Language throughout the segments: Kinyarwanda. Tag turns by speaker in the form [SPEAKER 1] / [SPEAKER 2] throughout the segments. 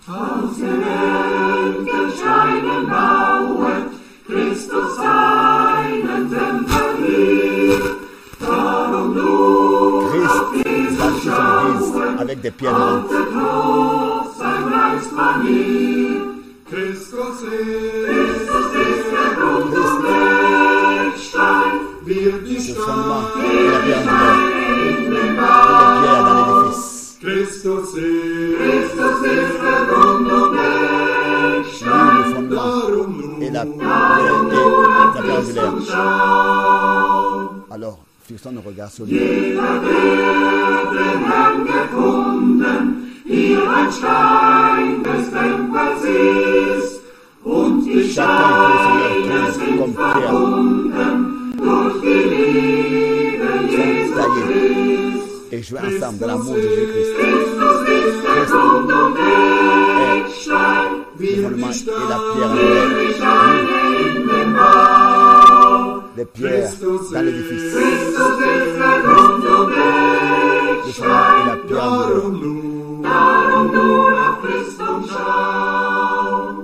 [SPEAKER 1] Aus den Enden Steinen bauet, Christus seinen Tempel hier. Darum nun
[SPEAKER 2] Christ bâtit son église avec des pierres vivantes.
[SPEAKER 1] sein Reichsmanier. Christus ist der Grund und Eckstein, wir die
[SPEAKER 2] Le fondement
[SPEAKER 1] Stadt
[SPEAKER 2] et la pierre angulaire.
[SPEAKER 1] in den
[SPEAKER 2] Les
[SPEAKER 1] Bau.
[SPEAKER 2] pierres dans l'édifice.
[SPEAKER 1] Christus ist der Grund und Eckstein,
[SPEAKER 2] Lui, le fondement
[SPEAKER 1] darum
[SPEAKER 2] et la
[SPEAKER 1] nun
[SPEAKER 2] pierre angulaire.
[SPEAKER 1] schau.
[SPEAKER 2] Alors, fixons nos regards sur lui.
[SPEAKER 1] Jeder, der den Herrn gefunden, hier ein Stein des Tempels ist, und die Steine sind verbunden durch die Liebe Jesus Christ.
[SPEAKER 2] Et jouer ensemble dans l'amour de Jésus-Christ.
[SPEAKER 1] Christus ist der Grund und Eckstein,
[SPEAKER 2] Le
[SPEAKER 1] wir
[SPEAKER 2] fondement
[SPEAKER 1] die
[SPEAKER 2] et la
[SPEAKER 1] Stadt,
[SPEAKER 2] pierre
[SPEAKER 1] wir
[SPEAKER 2] angulaire.
[SPEAKER 1] die Steine in den Bau.
[SPEAKER 2] Les pierres dans l'édifice.
[SPEAKER 1] Christus ist der Grund und
[SPEAKER 2] Le fondement et
[SPEAKER 1] Eckstein,
[SPEAKER 2] la pierre angulaire.
[SPEAKER 1] darum nun auf Christus schauen.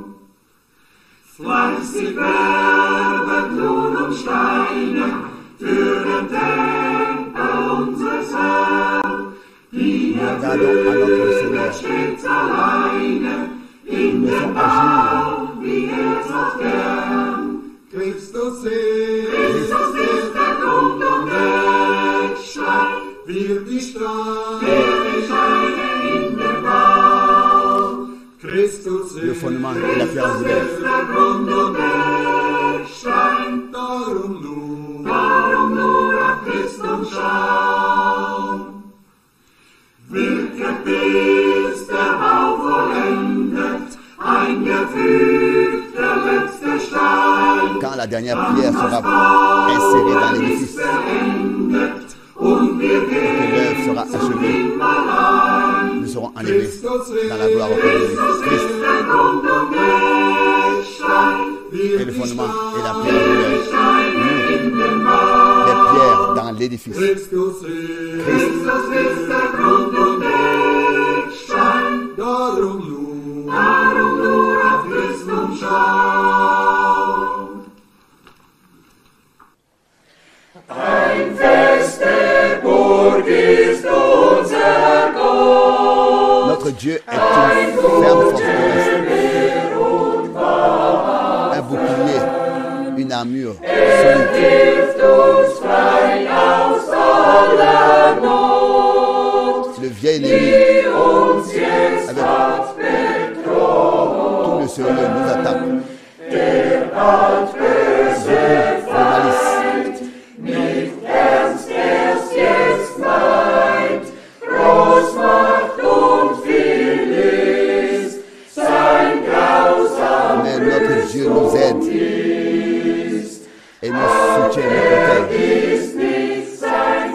[SPEAKER 1] Fleißig werdet nun um Steine für den Tempel unseres Herrn, die
[SPEAKER 2] Regardons à notre Seigneur.
[SPEAKER 1] stets alleine in dem Bau, wie es auch gern. Christus ist der Grund und Eckstein, wir die Steine in dem Bau. Christus
[SPEAKER 2] Le fondement et la pierre angulaire.
[SPEAKER 1] ist der Grund und Eckstein, darum nur auf Christus schauen. Wirke bis der Bau vollendet, eingefügt der letzte Stein.
[SPEAKER 2] Quand la dernière pierre sera insérée dans l'édifice,
[SPEAKER 1] Beendet und wir
[SPEAKER 2] que l'œuvre sera achevée, nous serons enlevés dans la gloire au Père. Christ
[SPEAKER 1] der Grund und Eckstein,
[SPEAKER 2] est le fondement et la pierre angulaire.
[SPEAKER 1] in den Bau.
[SPEAKER 2] Les pierres dans l'édifice.
[SPEAKER 1] Christus ist der Grund und Eckstein, darum nur auf Christus schauen. Ein feste Burg ist unser Gott,
[SPEAKER 2] Notre Dieu est une ferme forteresse, un bouclier, une armure solide.
[SPEAKER 1] hilft uns frei aus aller Not,
[SPEAKER 2] Le vieil ennemi,
[SPEAKER 1] die uns jetzt
[SPEAKER 2] avec
[SPEAKER 1] hat bedroht.
[SPEAKER 2] tout le sérieux, nous attaque.
[SPEAKER 1] Hat böse
[SPEAKER 2] De malice.
[SPEAKER 1] nicht ernst erst jetzt meint, Großmacht und viel ist, sein grausam
[SPEAKER 2] Mais notre Dieu nous aide et nous soutient, nous protège.
[SPEAKER 1] ist nicht sein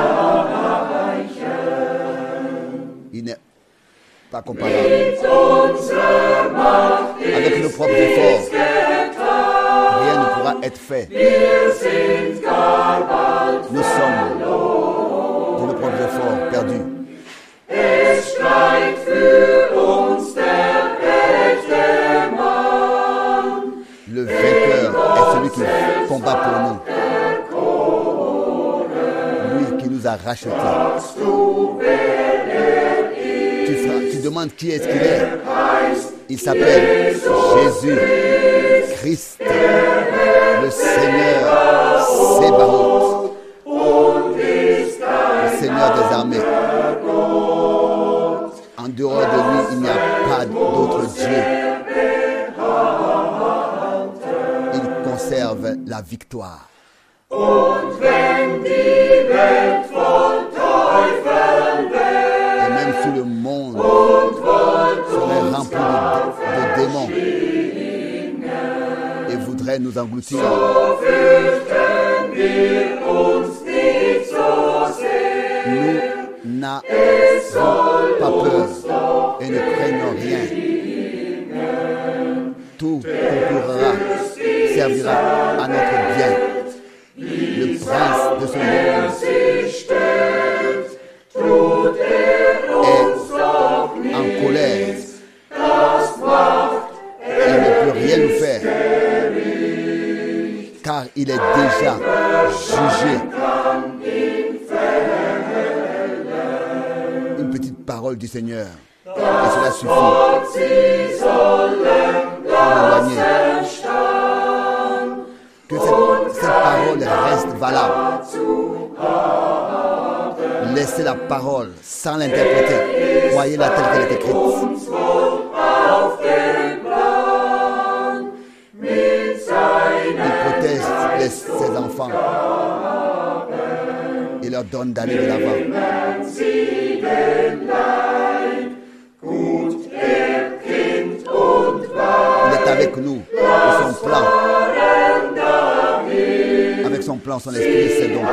[SPEAKER 1] Gleichen.
[SPEAKER 2] Il n'est pas comparable.
[SPEAKER 1] Mit unserer Macht
[SPEAKER 2] Avec nos propres efforts, rien ne pourra être fait.
[SPEAKER 1] wir sind gar bald
[SPEAKER 2] Nous sommes de nos propres efforts perdus.
[SPEAKER 1] Es schreit für uns der rechte Mann.
[SPEAKER 2] Le vainqueur est celui qui combat pour nous. Lui qui nous a rachetés. Tu demandes qui est-ce qu'il est. Il s'appelle Jésus Christ, le Seigneur Sébaoth, le Seigneur des armées. En dehors de lui, il n'y a pas d'autre Dieu. Il conserve la victoire.
[SPEAKER 1] Und wenn die Welt voll Teufel wäre
[SPEAKER 2] Et même si le monde serait rempli de démons et voudrait nous engloutir,
[SPEAKER 1] so fürchten wir uns nicht so sehr.
[SPEAKER 2] nous n'avons pas peur et ne craignons rien. Tout concourra, servira à notre bien. Le prince de ce monde
[SPEAKER 1] Tut uns
[SPEAKER 2] est en colère. parole du Seigneur. Et cela suffit pour m'éloigner. Que cette parole reste valable. Laissez la parole sans l'interpréter. Croyez-la telle qu'elle est écrite. Il protège ses enfants. Il leur donne d'aller de l'avant. Il est avec nous. Et son plan. Avec son plan, son esprit, c'est donc.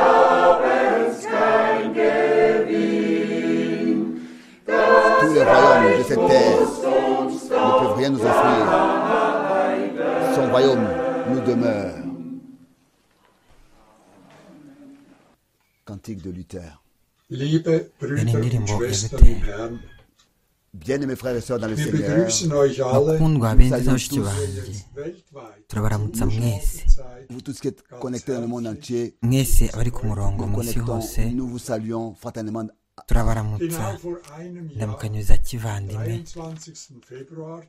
[SPEAKER 2] Tous les royaumes de cette terre ne peuvent rien nous offrir. Son royaume nous demeure. Cantique de Luther.
[SPEAKER 3] Liebe Brüder und Schwestern im Herrn,
[SPEAKER 2] Bien-aimés frères et sœurs dans le
[SPEAKER 3] wir
[SPEAKER 2] Seigneur,
[SPEAKER 3] begrüßen euch alle
[SPEAKER 4] bakundwa benzi n'abashiki banjye
[SPEAKER 3] weltweit.
[SPEAKER 4] turabaramutsa mwese
[SPEAKER 2] vous tous qui êtes connectés dans le monde entier,
[SPEAKER 4] mwese abari ku murongo
[SPEAKER 2] nous
[SPEAKER 4] mu isi
[SPEAKER 2] connectons,
[SPEAKER 4] hose
[SPEAKER 2] nous vous saluons fraternellement.
[SPEAKER 4] turabaramutsa
[SPEAKER 3] Genau vor einem Jahr,
[SPEAKER 4] indamukanyo za kivandimwe
[SPEAKER 3] 23. Februar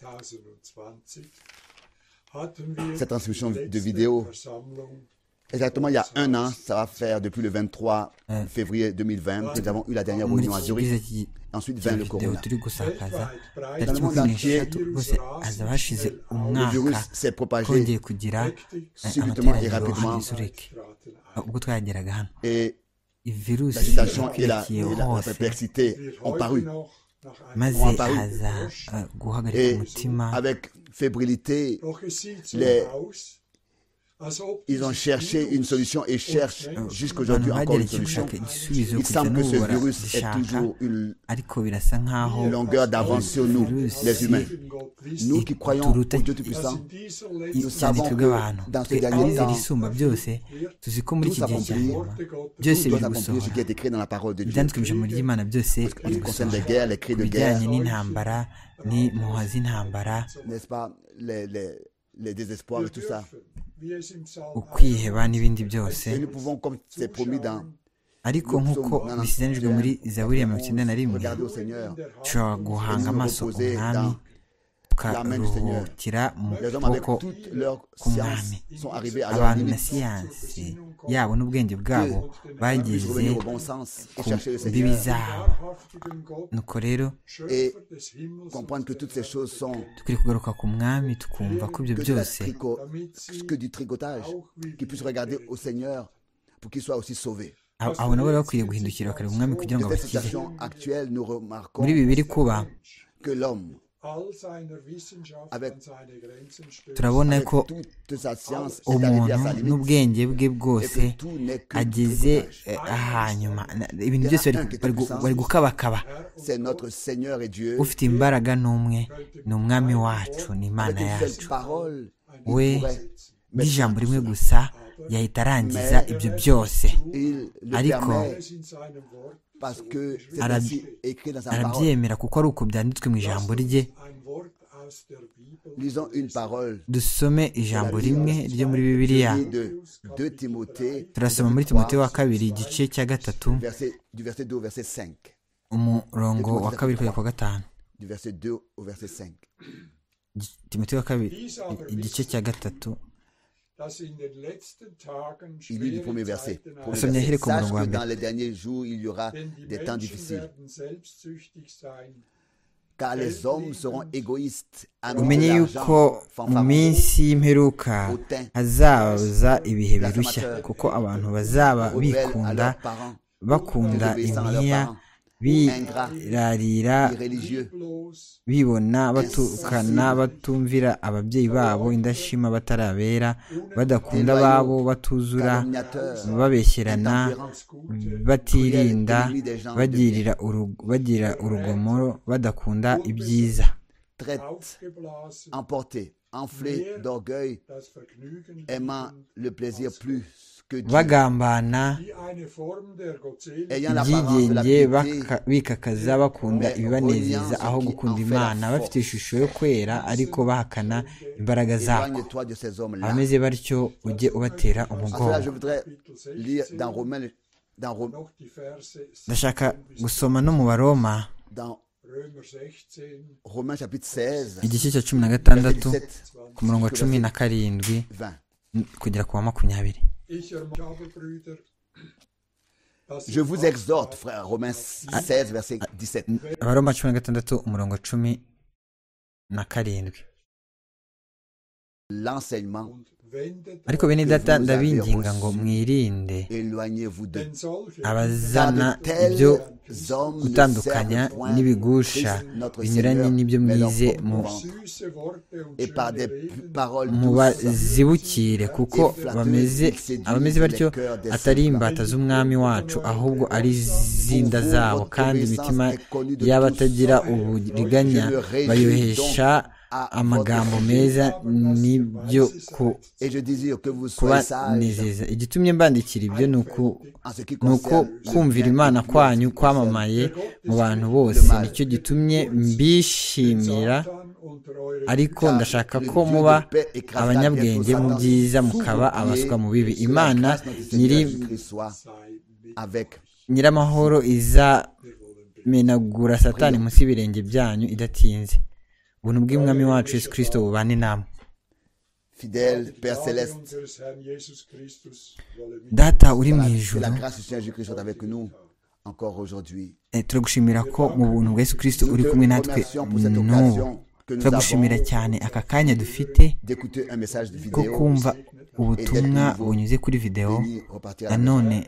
[SPEAKER 3] 2020, hatten wir
[SPEAKER 2] Cette transmission
[SPEAKER 3] die
[SPEAKER 2] de
[SPEAKER 3] letzte
[SPEAKER 2] vidéo,
[SPEAKER 3] Versammlung.
[SPEAKER 2] exactement il y a un an, ça va faire depuis le 23 février 2020, nous avons eu la dernière
[SPEAKER 4] muri
[SPEAKER 2] réunion à
[SPEAKER 4] iki
[SPEAKER 2] Zurich.
[SPEAKER 4] kibwiza
[SPEAKER 2] Ensuite
[SPEAKER 4] cya
[SPEAKER 2] vint le
[SPEAKER 4] videwo
[SPEAKER 2] corona.
[SPEAKER 4] turi gusakaza
[SPEAKER 3] Weltweit
[SPEAKER 4] tariki
[SPEAKER 2] monde entier,
[SPEAKER 4] 23 rwose hazaba hashize
[SPEAKER 2] Le
[SPEAKER 4] umwaka
[SPEAKER 2] virus s'est propagé
[SPEAKER 4] twongeye kugira
[SPEAKER 2] subitement et
[SPEAKER 4] amateraniro
[SPEAKER 2] rapidement.
[SPEAKER 4] hano i Zurich ubwo twageraga hano
[SPEAKER 2] Et
[SPEAKER 4] ivirusi
[SPEAKER 2] l'agitation et
[SPEAKER 4] yakurikiye
[SPEAKER 2] la
[SPEAKER 4] hose
[SPEAKER 2] perplexité
[SPEAKER 3] wir
[SPEAKER 2] ont
[SPEAKER 3] heute
[SPEAKER 2] paru.
[SPEAKER 3] noch nach einem
[SPEAKER 4] maze
[SPEAKER 2] apparu.
[SPEAKER 4] haza guhagarika
[SPEAKER 2] Et
[SPEAKER 4] umutima
[SPEAKER 2] avec fébrilité,
[SPEAKER 3] Doch es sieht so
[SPEAKER 2] les-
[SPEAKER 3] aus, als ob
[SPEAKER 2] ils ont
[SPEAKER 3] dieses
[SPEAKER 2] cherché une
[SPEAKER 3] Virus
[SPEAKER 2] solution et cherchent
[SPEAKER 4] abantu
[SPEAKER 2] jusqu'aujourd'hui encore une
[SPEAKER 4] bagerageje
[SPEAKER 2] solution.
[SPEAKER 4] gushaka igisubizo
[SPEAKER 2] Il
[SPEAKER 4] kugeza
[SPEAKER 2] semble que
[SPEAKER 4] n'ubu
[SPEAKER 2] ce virus est
[SPEAKER 4] baragishaka
[SPEAKER 2] toujours une
[SPEAKER 4] ariko birasa nkaho
[SPEAKER 2] longueur d'avance sur nous, les humains. Nous qui croyons au
[SPEAKER 4] turuta
[SPEAKER 2] Dieu Tout-Puissant, nous
[SPEAKER 4] cyane
[SPEAKER 2] savons
[SPEAKER 4] twebwe
[SPEAKER 2] que
[SPEAKER 4] abantu
[SPEAKER 2] dans ce
[SPEAKER 4] twe
[SPEAKER 2] dernier
[SPEAKER 4] abizera
[SPEAKER 2] temps,
[SPEAKER 4] isumba byose tuzi ko muri
[SPEAKER 2] tout
[SPEAKER 4] iki gihe cya
[SPEAKER 2] s'accomplit,
[SPEAKER 4] nyuma
[SPEAKER 2] tout
[SPEAKER 4] byose
[SPEAKER 2] doit
[SPEAKER 4] biri
[SPEAKER 2] accomplir ce qui
[SPEAKER 4] gusohora
[SPEAKER 2] est écrit dans la parole de Dieu.
[SPEAKER 4] ibyanditswe mu ijambo ry'Imana byose
[SPEAKER 2] En
[SPEAKER 4] biri
[SPEAKER 2] ce qui concerne
[SPEAKER 4] gusohora
[SPEAKER 2] les guerres, les cris
[SPEAKER 4] ku
[SPEAKER 2] de guerre,
[SPEAKER 4] bijyanye n'intambara n'impuha z'intambara
[SPEAKER 2] n'est-ce pas, les désespoirs et tout ça.
[SPEAKER 4] ukwiheba n'ibindi byose
[SPEAKER 2] Et nous pouvons, comme c'est promis dans
[SPEAKER 4] ariko nk'uko bisiganijwe muri zaburi ya 91
[SPEAKER 2] regarder au Seigneur,
[SPEAKER 4] dushobora guhanga amaso ku mwami tukaruhukira mu
[SPEAKER 2] les hommes avec
[SPEAKER 4] kuboko
[SPEAKER 2] toute leur
[SPEAKER 4] k'umwami
[SPEAKER 2] science sont arrivés à leur
[SPEAKER 4] abantu na
[SPEAKER 2] limite.
[SPEAKER 4] siyansi yabo n'ubwenge bwabo
[SPEAKER 2] Puissent
[SPEAKER 4] bageze
[SPEAKER 2] revenir au bon sens et
[SPEAKER 4] ku
[SPEAKER 2] chercher le
[SPEAKER 4] mbibi
[SPEAKER 2] Seigneur
[SPEAKER 4] zabo nuko rero
[SPEAKER 2] et comprendre que toutes ces choses sont
[SPEAKER 4] dukwiye kugaruka ku mwami tukumva ko ibyo
[SPEAKER 2] que, de la
[SPEAKER 4] byose
[SPEAKER 2] que du tricotage, qu'ils puissent regarder au Seigneur pour qu'ils soient aussi sauvés.
[SPEAKER 4] abo nabo rero bakwiriye guhindukira bakareba umwami kugira ngo
[SPEAKER 2] De cette
[SPEAKER 4] abakize
[SPEAKER 2] situation actuelle, nous remarquons
[SPEAKER 4] muri ibi biri kuba
[SPEAKER 2] que l'homme,
[SPEAKER 3] avec
[SPEAKER 4] turabona
[SPEAKER 2] avec
[SPEAKER 4] ko
[SPEAKER 2] toute sa science, est arrivé à
[SPEAKER 4] umuntu
[SPEAKER 2] sa limite
[SPEAKER 4] n'ubwenge bwe
[SPEAKER 2] et
[SPEAKER 4] bwose
[SPEAKER 2] que tout n'est que du
[SPEAKER 4] ageze
[SPEAKER 2] tricotage.
[SPEAKER 4] ahanyuma ibintu byose bari gukabakaba
[SPEAKER 2] C'est notre Seigneur et Dieu.
[SPEAKER 4] ufite imbaraga n'umwe ni umwami wacu ni imana
[SPEAKER 2] Avec une seule
[SPEAKER 4] yacu
[SPEAKER 2] parole,
[SPEAKER 4] we
[SPEAKER 2] il pourrait
[SPEAKER 4] n'ijambo rimwe gusa yahita arangiza ibyo byose
[SPEAKER 2] il le
[SPEAKER 4] ariko
[SPEAKER 2] permet parce que c'est ainsi écrit dans sa parole.
[SPEAKER 4] arabyemera kuko ari uko byanditswe mu ijambo rye
[SPEAKER 2] Lisons une parole
[SPEAKER 4] dusome ijambo rimwe ryo muri bibiliya
[SPEAKER 2] de 2 Timothée,
[SPEAKER 4] turasoma muri timoteyo wa kabiri igice cya gatatu
[SPEAKER 2] du verset 2 au verset 5.
[SPEAKER 4] umurongo wa kabiri kugera ku wa gatanu
[SPEAKER 2] Du verset 2 au verset 5.
[SPEAKER 4] timoteyo wa kabiri igice cya gatatu
[SPEAKER 2] Il lit du premier verset. Premier
[SPEAKER 4] Sache
[SPEAKER 2] verset.
[SPEAKER 4] que
[SPEAKER 2] Sache que dans les derniers jours, il y aura des temps difficiles. Car les hommes seront égoïstes, amoureux de
[SPEAKER 4] umenye
[SPEAKER 2] l'argent,
[SPEAKER 4] yuko mu
[SPEAKER 2] fanfarons,
[SPEAKER 4] minsi y'imperuka hazaza ibihe birushya kuko abantu bazaba
[SPEAKER 2] rebelles à
[SPEAKER 4] bikunda
[SPEAKER 2] leurs parents,
[SPEAKER 4] bakunda
[SPEAKER 2] désobéissants à leurs
[SPEAKER 4] impiya
[SPEAKER 2] parents,
[SPEAKER 4] birarira
[SPEAKER 2] irréligieux,
[SPEAKER 4] bibona batukana batumvira ababyeyi babo indashima batarabera badakunda ababo batuzura
[SPEAKER 2] calomniateurs,
[SPEAKER 4] babeshyerana
[SPEAKER 2] intempérants,
[SPEAKER 4] batirinda
[SPEAKER 2] ennemis des gens de
[SPEAKER 4] bagira urugomo badakunda ibyiza
[SPEAKER 2] traites, emportés, enflés d'orgueil, aimant le plaisir plus que Dieu,
[SPEAKER 4] bagambana
[SPEAKER 2] ayant l'apparence de la
[SPEAKER 4] ibyigenge
[SPEAKER 2] piété,
[SPEAKER 4] bikakaza bakunda ibibanezeza aho gukunda imana bafite ishusho yo kwera ariko bahakana imbaraga zako
[SPEAKER 2] éloigne-toi de ces hommes-là.
[SPEAKER 4] abameze batyo ujye ubatera
[SPEAKER 2] En cela, je
[SPEAKER 4] umugongo
[SPEAKER 2] voudrais lire dans Romains,
[SPEAKER 4] ndashaka gusoma no mu baroma
[SPEAKER 2] dans
[SPEAKER 3] Römer 16,
[SPEAKER 2] Romains chapitre 16,
[SPEAKER 4] igice cya 16
[SPEAKER 2] 17,
[SPEAKER 4] ku murongo wa 17
[SPEAKER 2] 20.
[SPEAKER 4] kugera ku wa 20.
[SPEAKER 3] ich ermahne, Brüder, dass
[SPEAKER 2] Je vous exhorte, frères, Romains 16, verset 17.
[SPEAKER 4] Abaroma 16 umurongo wa 17.
[SPEAKER 2] L'enseignement,
[SPEAKER 3] und wendet
[SPEAKER 4] ariko bene data ndabinginga ngo mwirinde
[SPEAKER 2] éloignez-vous d'eux.
[SPEAKER 3] denn solche
[SPEAKER 4] abazana
[SPEAKER 2] Car de
[SPEAKER 4] ibyo
[SPEAKER 2] tels hommes ne
[SPEAKER 4] gutandukanya
[SPEAKER 2] servent point
[SPEAKER 4] n'ibigusha
[SPEAKER 2] Christ notre
[SPEAKER 4] binyuranye
[SPEAKER 2] Seigneur,
[SPEAKER 4] n'ibyo
[SPEAKER 2] mais leur
[SPEAKER 4] mwize
[SPEAKER 2] propre
[SPEAKER 4] mu
[SPEAKER 2] ventre.
[SPEAKER 3] süße Worte und
[SPEAKER 2] Et par des
[SPEAKER 3] schöne Reden
[SPEAKER 2] paroles
[SPEAKER 4] mu
[SPEAKER 2] douces
[SPEAKER 4] bazibukire kuko abameze batyo atari imbata z'umwami wacu ahubwo ari izinda zabo, kandi imitima y'abatagira uburiganya bayohesha amagambo meza n'ibyo
[SPEAKER 2] et je désire que vous soyez sages
[SPEAKER 4] kubanezeza. Igitumye mbandikira ibyo ni
[SPEAKER 2] en ce qui
[SPEAKER 4] uko
[SPEAKER 2] concerne
[SPEAKER 4] kumvira Imana kwanyu kwamamaye mu bantu bose, nicyo gitumye mbishimira.
[SPEAKER 3] Satan unter eure
[SPEAKER 4] Ariko ndashaka ko muba abanyabwenge mu byiza mukaba abaswa mu bibi. Imana nyiramahoro izamenagura Satani munsi y'ibirenge byanyu idatinze. Ubuntu bw'Umwami wacu Yesu Kristo bubane namwe.
[SPEAKER 2] fidèle Père
[SPEAKER 3] Gnade
[SPEAKER 2] Céleste,
[SPEAKER 3] unseres Herrn Jesus Christus wolle mit
[SPEAKER 4] Data uri mu
[SPEAKER 2] que
[SPEAKER 4] ijuru,
[SPEAKER 2] la grâce du Seigneur Jésus-Christ soit avec nous encore aujourd'hui.
[SPEAKER 4] turagushimira ko mu buntu bwa Yesu Kristo uri kumwe natwe n'ubu. Turagushimira cyane aka kanya dufite
[SPEAKER 2] D'écouter un message de
[SPEAKER 4] ko
[SPEAKER 2] vidéo,
[SPEAKER 4] kumva ubutumwa bunyuze kuri videwo,
[SPEAKER 2] béni, repartir à la maison.
[SPEAKER 4] nanone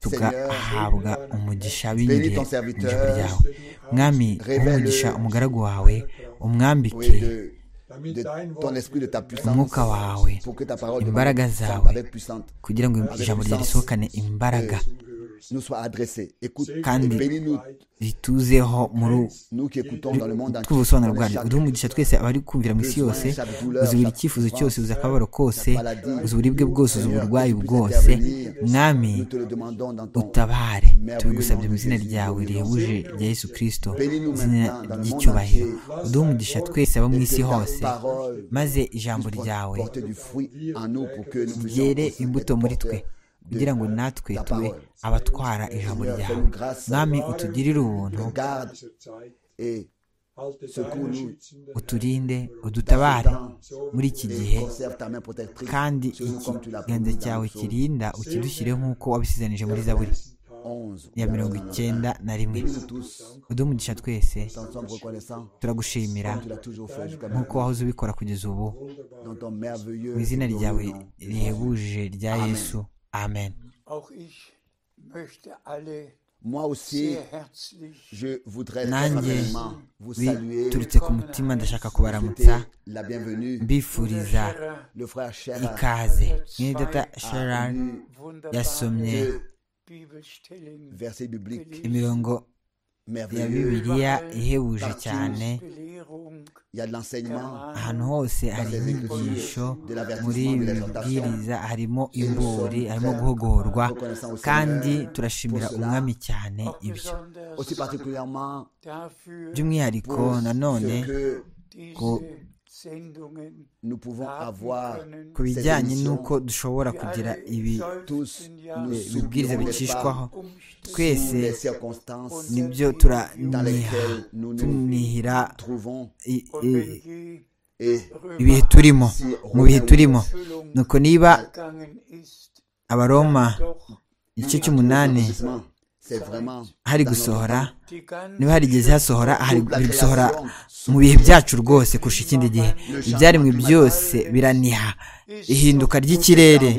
[SPEAKER 4] tugahabwa umugisha binyuriye mu ijambo ryawe. Mwami, umugisha umugaragu wawe, umwambike
[SPEAKER 2] Oui, de
[SPEAKER 3] damit dein
[SPEAKER 2] ton
[SPEAKER 3] Wort
[SPEAKER 2] esprit, de ta puissance,
[SPEAKER 4] umwuka wawe,
[SPEAKER 2] pour que ta parole
[SPEAKER 4] imbaraga
[SPEAKER 2] devienne
[SPEAKER 4] zawe,
[SPEAKER 2] avec puissante,
[SPEAKER 4] kugira ngo ijambo ryawe risohokane imbaraga
[SPEAKER 2] nous soit adressée. Écoute,
[SPEAKER 4] kandi
[SPEAKER 2] bénis-nous,
[SPEAKER 4] rituzeho muri
[SPEAKER 2] nous qui écoutons dans le monde entier.
[SPEAKER 4] tw'ubusobanuro bwaryo. Uduhe umugisha twese abari kumvira mu isi yose, uzi buri cyifuzo cyose, uzi akababaro kose, uzi uburibwe bwose, uzi uburwayi bwose. Mwami,
[SPEAKER 2] Nous te le demandons dans ton
[SPEAKER 4] utabare, tubigusabye mu izina ryawe rihebuje rya Yesu Kristo, izina ry'icyubahiro. Uduhe umugisha twese abo mu isi hose, maze ijambo ryawe
[SPEAKER 2] porter du fruit en nous pour que nous puissions
[SPEAKER 4] ryere
[SPEAKER 2] aussi
[SPEAKER 4] imbuto
[SPEAKER 2] être
[SPEAKER 4] muri twe,
[SPEAKER 2] porteurs
[SPEAKER 4] kugira ngo natwe tube abatwara ijambo ryawe. Mwami, utugirire ubuntu,
[SPEAKER 2] garde
[SPEAKER 3] dieser Zeit.
[SPEAKER 2] et
[SPEAKER 3] Halte
[SPEAKER 2] secours
[SPEAKER 3] deine
[SPEAKER 2] nous
[SPEAKER 3] schützenden
[SPEAKER 4] uturinde, udutabare muri iki gihe,
[SPEAKER 2] conserve ta main protectrice
[SPEAKER 4] kandi
[SPEAKER 2] sur nous comme tu l'as
[SPEAKER 4] ikiganza
[SPEAKER 2] promis dans
[SPEAKER 4] cyawe
[SPEAKER 2] le psaume
[SPEAKER 4] kirinda ukidushyire nk'uko wabisezanije muri Zaburi
[SPEAKER 2] 11.
[SPEAKER 4] ya 91.
[SPEAKER 2] Bénis-nous tous,
[SPEAKER 4] uduhe umugisha twese,
[SPEAKER 2] nous t'en sommes reconnaissants,
[SPEAKER 4] turagushimira
[SPEAKER 2] comme tu l'as toujours fait jusqu'à
[SPEAKER 4] nk'uko
[SPEAKER 2] maintenant,
[SPEAKER 4] wahoze ubikora kugeza ubu,
[SPEAKER 2] dans ton merveilleux
[SPEAKER 4] mu izina
[SPEAKER 2] et
[SPEAKER 4] ryawe
[SPEAKER 2] glorieux nom.
[SPEAKER 4] rihebuje rya Yesu, amen.
[SPEAKER 1] Auch ich möchte alle
[SPEAKER 2] Moi aussi,
[SPEAKER 1] sehr herzlich
[SPEAKER 2] je voudrais très
[SPEAKER 4] Nanjye
[SPEAKER 2] fraternellement vous saluer,
[SPEAKER 4] biturutse ku mutima ndashaka
[SPEAKER 2] souhaiter
[SPEAKER 4] kubaramutsa,
[SPEAKER 2] la bienvenue.
[SPEAKER 4] mbifuriza
[SPEAKER 2] Le frère Cher
[SPEAKER 4] ikaze. Mwene data
[SPEAKER 2] a
[SPEAKER 4] Sharon
[SPEAKER 2] lu
[SPEAKER 4] yasomye
[SPEAKER 2] deux
[SPEAKER 1] Bibelstellen
[SPEAKER 2] versets bibliques
[SPEAKER 4] imirongo ya
[SPEAKER 2] merveilleux.
[SPEAKER 4] Bibiliya ihebuje cyane.
[SPEAKER 1] Belehrung
[SPEAKER 2] Il y a de l'enseignement,
[SPEAKER 4] Ahantu hose hari inyigisho, muri ibi bibwiriza harimo imburi, harimo guhugurwa, kandi turashimira umwami cyane ibyo.
[SPEAKER 2] aussi particulièrement
[SPEAKER 1] dafür
[SPEAKER 4] By'umwihariko nanone
[SPEAKER 2] que
[SPEAKER 4] ko
[SPEAKER 1] diese Sendungen
[SPEAKER 2] nous pouvons avoir
[SPEAKER 4] ku bijyanye n'uko dushobora kugira ibi
[SPEAKER 2] tous, nous
[SPEAKER 4] bibwiriza
[SPEAKER 2] souffrons, n'est-ce
[SPEAKER 4] bicishwaho,
[SPEAKER 2] pas, sous
[SPEAKER 4] twese
[SPEAKER 2] les circonstances
[SPEAKER 4] nibyo
[SPEAKER 2] dans lesquelles nous nous
[SPEAKER 4] tunihira
[SPEAKER 2] trouvons
[SPEAKER 1] et
[SPEAKER 4] ibihe turimo, mu bihe turimo. Nuko niba
[SPEAKER 1] gegangen ist,
[SPEAKER 4] Abaroma
[SPEAKER 1] doch
[SPEAKER 4] igice cy'umunani
[SPEAKER 2] c'est vraiment
[SPEAKER 4] hari
[SPEAKER 2] dans notre
[SPEAKER 4] gusohora,
[SPEAKER 1] die ganze
[SPEAKER 4] niba harigeze hasohora, hari gusohora mu bihe byacu rwose kurusha ikindi gihe. Ibyaremwe byose biraniha, ihinduka ry'ikirere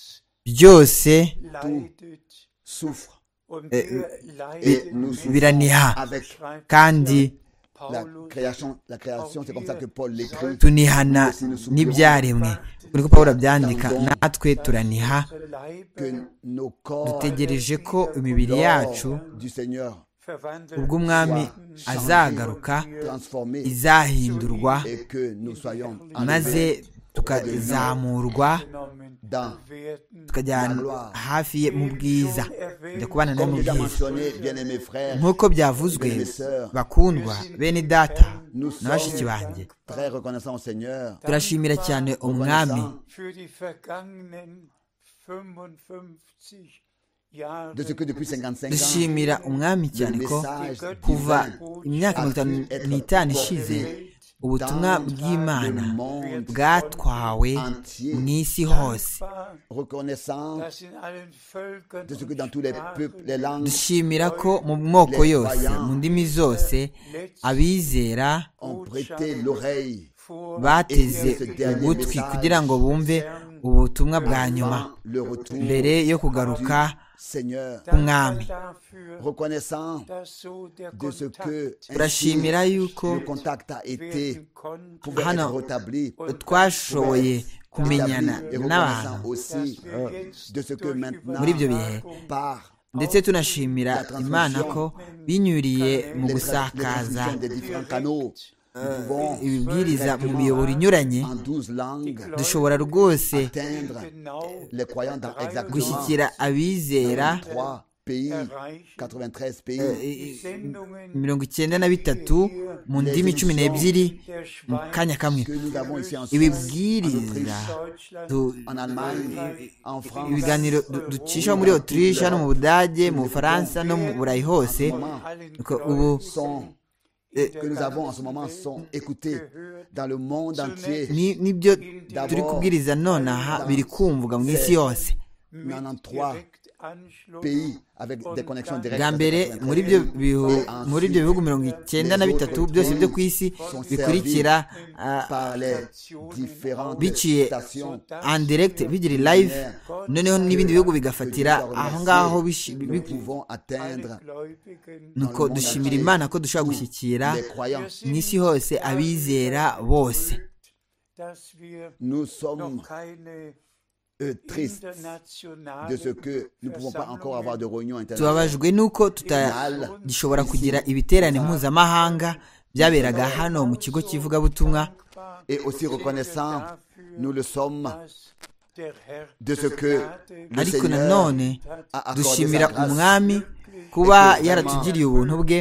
[SPEAKER 4] byose
[SPEAKER 1] leidet
[SPEAKER 2] souffre
[SPEAKER 1] und
[SPEAKER 4] et
[SPEAKER 1] wir
[SPEAKER 2] et
[SPEAKER 1] leiden
[SPEAKER 2] nous souffrons
[SPEAKER 4] biraniha,
[SPEAKER 2] avec
[SPEAKER 4] kandi
[SPEAKER 2] la création, c'est comme ça que Paul l'écrit.
[SPEAKER 4] tunihana n'ibyaremwe. Niko Pawulo abyandika, natwe turaniha.
[SPEAKER 2] Que nos corps
[SPEAKER 4] Dutegereje ko imibiri yacu
[SPEAKER 2] du Seigneur
[SPEAKER 4] ubwo umwami azagaruka
[SPEAKER 2] transformés
[SPEAKER 4] izahindurwa,
[SPEAKER 2] et que nous soyons
[SPEAKER 4] maze tukazamurwa
[SPEAKER 2] dans
[SPEAKER 4] tukajyana hafi ye mu bwiza, kujya kubana nawe mu
[SPEAKER 2] comme déjà
[SPEAKER 4] bwiza.
[SPEAKER 2] mentionné, bien-aimés frères,
[SPEAKER 4] Nk'uko byavuzwe, bakundwa bene data
[SPEAKER 2] nous
[SPEAKER 4] na bashiki
[SPEAKER 2] sommes
[SPEAKER 4] banjye,
[SPEAKER 2] très reconnaissants au Seigneur
[SPEAKER 4] turashimira cyane umwami
[SPEAKER 1] für die vergangenen 55
[SPEAKER 2] de ce que depuis 55 ans,
[SPEAKER 4] dushimira umwami cyane ko kuva imyaka 55 ishize ubutumwa bw'Imana bwatwawe mu isi hose.
[SPEAKER 2] reconnaissant de ce que dans tous les peuples, les langues,
[SPEAKER 4] dushimira ko mu moko yose, mu ndimi zose, abizera
[SPEAKER 2] ont prêté l'oreille
[SPEAKER 4] bateze ugutwi kugira ngo bumve ubutumwa bwa nyuma
[SPEAKER 2] avant le retour
[SPEAKER 4] mbere yo kugaruka
[SPEAKER 2] Seigneur,
[SPEAKER 4] k'umwami.
[SPEAKER 2] reconnaissant de ce que
[SPEAKER 4] turashimira yuko
[SPEAKER 2] le contact a été pouvait
[SPEAKER 4] hano
[SPEAKER 2] être rétabli,
[SPEAKER 4] twashoboye kumenyana
[SPEAKER 2] et
[SPEAKER 4] n'abantu
[SPEAKER 2] reconnaissant aussi de ce que maintenant
[SPEAKER 4] muri ibyo bihe,
[SPEAKER 2] par
[SPEAKER 4] ndetse tunashimira Imana ko binyuriye mu
[SPEAKER 2] les
[SPEAKER 4] gusakaza
[SPEAKER 2] transmissions des différents canaux, nous pouvons
[SPEAKER 4] ibibwiriza mu miyoboro inyuranye,
[SPEAKER 2] en 12 langues
[SPEAKER 4] dushobora rwose
[SPEAKER 2] atteindre les croyants dans exactement
[SPEAKER 4] gushyikira abizera
[SPEAKER 2] 3 pays, 93 pays.
[SPEAKER 4] 93 mu ndimi 12 mu kanya kamwe.
[SPEAKER 2] Que nous avons ici en Suisse,
[SPEAKER 4] ibibwiriza
[SPEAKER 2] en Allemagne, en France,
[SPEAKER 4] ibiganiro ducisha muri Autriche, no mu Budage, mu Bufaransa no mu Burayi hose, ubu
[SPEAKER 2] que nous avons en ce moment sont écoutés dans le monde entier.
[SPEAKER 4] nibyo turi kubwiriza nonaha biri kumvuga mu isi yose.
[SPEAKER 2] 93 pays avec des connexions directes.
[SPEAKER 4] bwa mbere muri ibyo bihugu 93 byose byo ku isi bikurikira
[SPEAKER 2] par les différentes
[SPEAKER 4] biciye
[SPEAKER 2] stations.
[SPEAKER 4] en direct, bigira live, noneho n'ibindi bihugu bigafatira aho ngaho.
[SPEAKER 2] Nous pouvons atteindre
[SPEAKER 4] nuko dushimira Imana ko dushobora gushyikira
[SPEAKER 2] les croyants.
[SPEAKER 4] mu isi hose abizera bose.
[SPEAKER 2] Nous sommes tristes de ce que nous ne pouvons pas encore avoir de réunion internationale.
[SPEAKER 4] tubabajwe nuko tutagishobora kugira ibiterane mpuzamahanga byaberaga hano mu kigo cy'ivugabutumwa,
[SPEAKER 2] Et aussi reconnaissant, nous le sommes de ce que le
[SPEAKER 4] ariko
[SPEAKER 2] Seigneur
[SPEAKER 4] nanone
[SPEAKER 2] a accordé sa
[SPEAKER 4] dushimira
[SPEAKER 2] grâce.
[SPEAKER 4] umwami kuba yaratugiriye ubuntu bwe,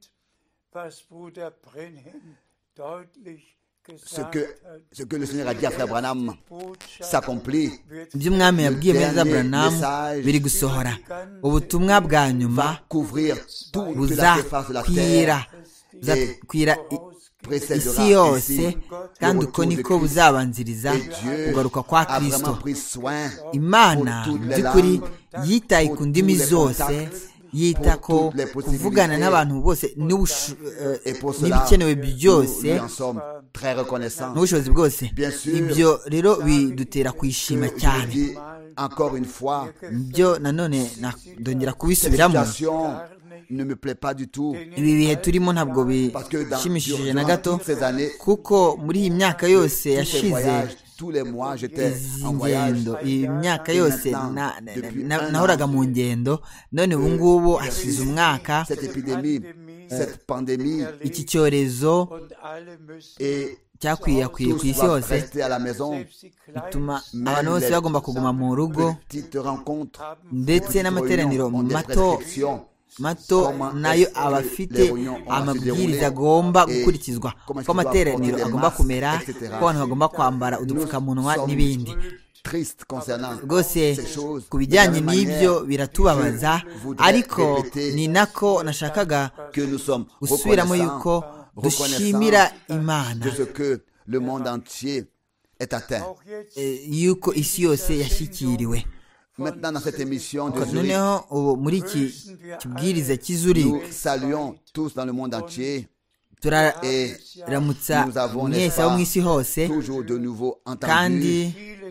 [SPEAKER 2] Ce que le Seigneur a dit à Frère Branham s'accomplit.
[SPEAKER 4] ibyo umwami yabwiye Meza Branham biri gusohora. Ubutumwa bwa nyuma
[SPEAKER 2] Couvrir toute la surface de la terre
[SPEAKER 4] buzakwira
[SPEAKER 2] précédera
[SPEAKER 4] isi yose,
[SPEAKER 2] ici
[SPEAKER 4] kandi
[SPEAKER 2] le
[SPEAKER 4] uko
[SPEAKER 2] retour de
[SPEAKER 4] niko
[SPEAKER 2] Christ.
[SPEAKER 4] buzabanziriza
[SPEAKER 2] Et Dieu
[SPEAKER 4] kugaruka kwa
[SPEAKER 2] a vraiment
[SPEAKER 4] Kristo.
[SPEAKER 2] pris soin
[SPEAKER 4] Imana
[SPEAKER 2] pour
[SPEAKER 4] mu
[SPEAKER 2] toutes les
[SPEAKER 4] by'ukuri
[SPEAKER 2] langues,
[SPEAKER 4] yitaye
[SPEAKER 2] pour
[SPEAKER 4] ku ndimi
[SPEAKER 2] tous les
[SPEAKER 4] zose,
[SPEAKER 2] contacts,
[SPEAKER 4] yita
[SPEAKER 2] pour
[SPEAKER 4] ko
[SPEAKER 2] toutes les possibilités.
[SPEAKER 4] kuvugana n'abantu bose
[SPEAKER 2] et pour cela,
[SPEAKER 4] n'ibikenewe
[SPEAKER 2] nous
[SPEAKER 4] byose
[SPEAKER 2] lui en sommes très reconnaissants.
[SPEAKER 4] n'ubushobozi bwose.
[SPEAKER 2] Bien sûr,
[SPEAKER 4] Ibyo rero bidutera kwishima
[SPEAKER 2] Je
[SPEAKER 4] cyane.
[SPEAKER 2] dis encore une fois,
[SPEAKER 4] Ibyo nanone ndongera
[SPEAKER 2] cette
[SPEAKER 4] kubisubiramo,
[SPEAKER 2] situation ne me plaît pas du tout.
[SPEAKER 4] ibi bihe turimo ntabwo
[SPEAKER 2] Parce que
[SPEAKER 4] bishimishije na gato,
[SPEAKER 2] toutes ces années,
[SPEAKER 4] kuko muri iyi myaka yose
[SPEAKER 2] tous ces
[SPEAKER 4] yashize,
[SPEAKER 2] voyages, tous les mois, j'étais
[SPEAKER 4] izi
[SPEAKER 2] en voyage.
[SPEAKER 4] ngendo, iyi myaka
[SPEAKER 2] Et
[SPEAKER 4] yose
[SPEAKER 2] maintenant, depuis un
[SPEAKER 4] nahoraga
[SPEAKER 2] an,
[SPEAKER 4] mu ngendo, none ubu ngubu hashize umwaka,
[SPEAKER 2] cette épidémie, cette pandémie,
[SPEAKER 4] iki cyorezo
[SPEAKER 2] et
[SPEAKER 4] cyakwirakwiriye
[SPEAKER 2] tous
[SPEAKER 4] ku isi
[SPEAKER 2] doivent
[SPEAKER 4] hose,
[SPEAKER 2] rester à la maison.
[SPEAKER 4] bituma
[SPEAKER 2] Même
[SPEAKER 4] abantu bose
[SPEAKER 2] les
[SPEAKER 4] bagomba kuguma mu rugo,
[SPEAKER 2] petites rencontres,
[SPEAKER 4] ndetse n'amateraniro
[SPEAKER 2] ont des
[SPEAKER 4] mato
[SPEAKER 2] prescriptions.
[SPEAKER 4] mato nayo aba afite amabwiriza agomba gukurikizwa, ko amateraniro agomba kumera, ko abantu bagomba kwambara udupfukamunwa n'ibindi.
[SPEAKER 2] Triste concernant
[SPEAKER 4] Rwose
[SPEAKER 2] ces choses.
[SPEAKER 4] ku bijyanye
[SPEAKER 2] De la même
[SPEAKER 4] n'ibyo
[SPEAKER 2] manière,
[SPEAKER 4] biratubabaza,
[SPEAKER 2] je voudrais
[SPEAKER 4] ariko
[SPEAKER 2] répéter
[SPEAKER 4] ni nako nashakaga
[SPEAKER 2] que nous sommes
[SPEAKER 4] gusubiramo yuko dushimira Imana
[SPEAKER 2] de ce que le monde entier est atteint.
[SPEAKER 4] yuko isi yose yashyikiriwe.
[SPEAKER 2] Maintenant, dans cette émission de Zurich,
[SPEAKER 4] Noneho ubu muri iki kibwiriza cy'i Zurich
[SPEAKER 2] nous saluons tous dans le monde entier
[SPEAKER 4] turaramutsa
[SPEAKER 2] nous avons,
[SPEAKER 4] mwese
[SPEAKER 2] n'est-ce
[SPEAKER 4] abo
[SPEAKER 2] pas,
[SPEAKER 4] mu isi hose,
[SPEAKER 2] toujours de nouveau
[SPEAKER 4] kandi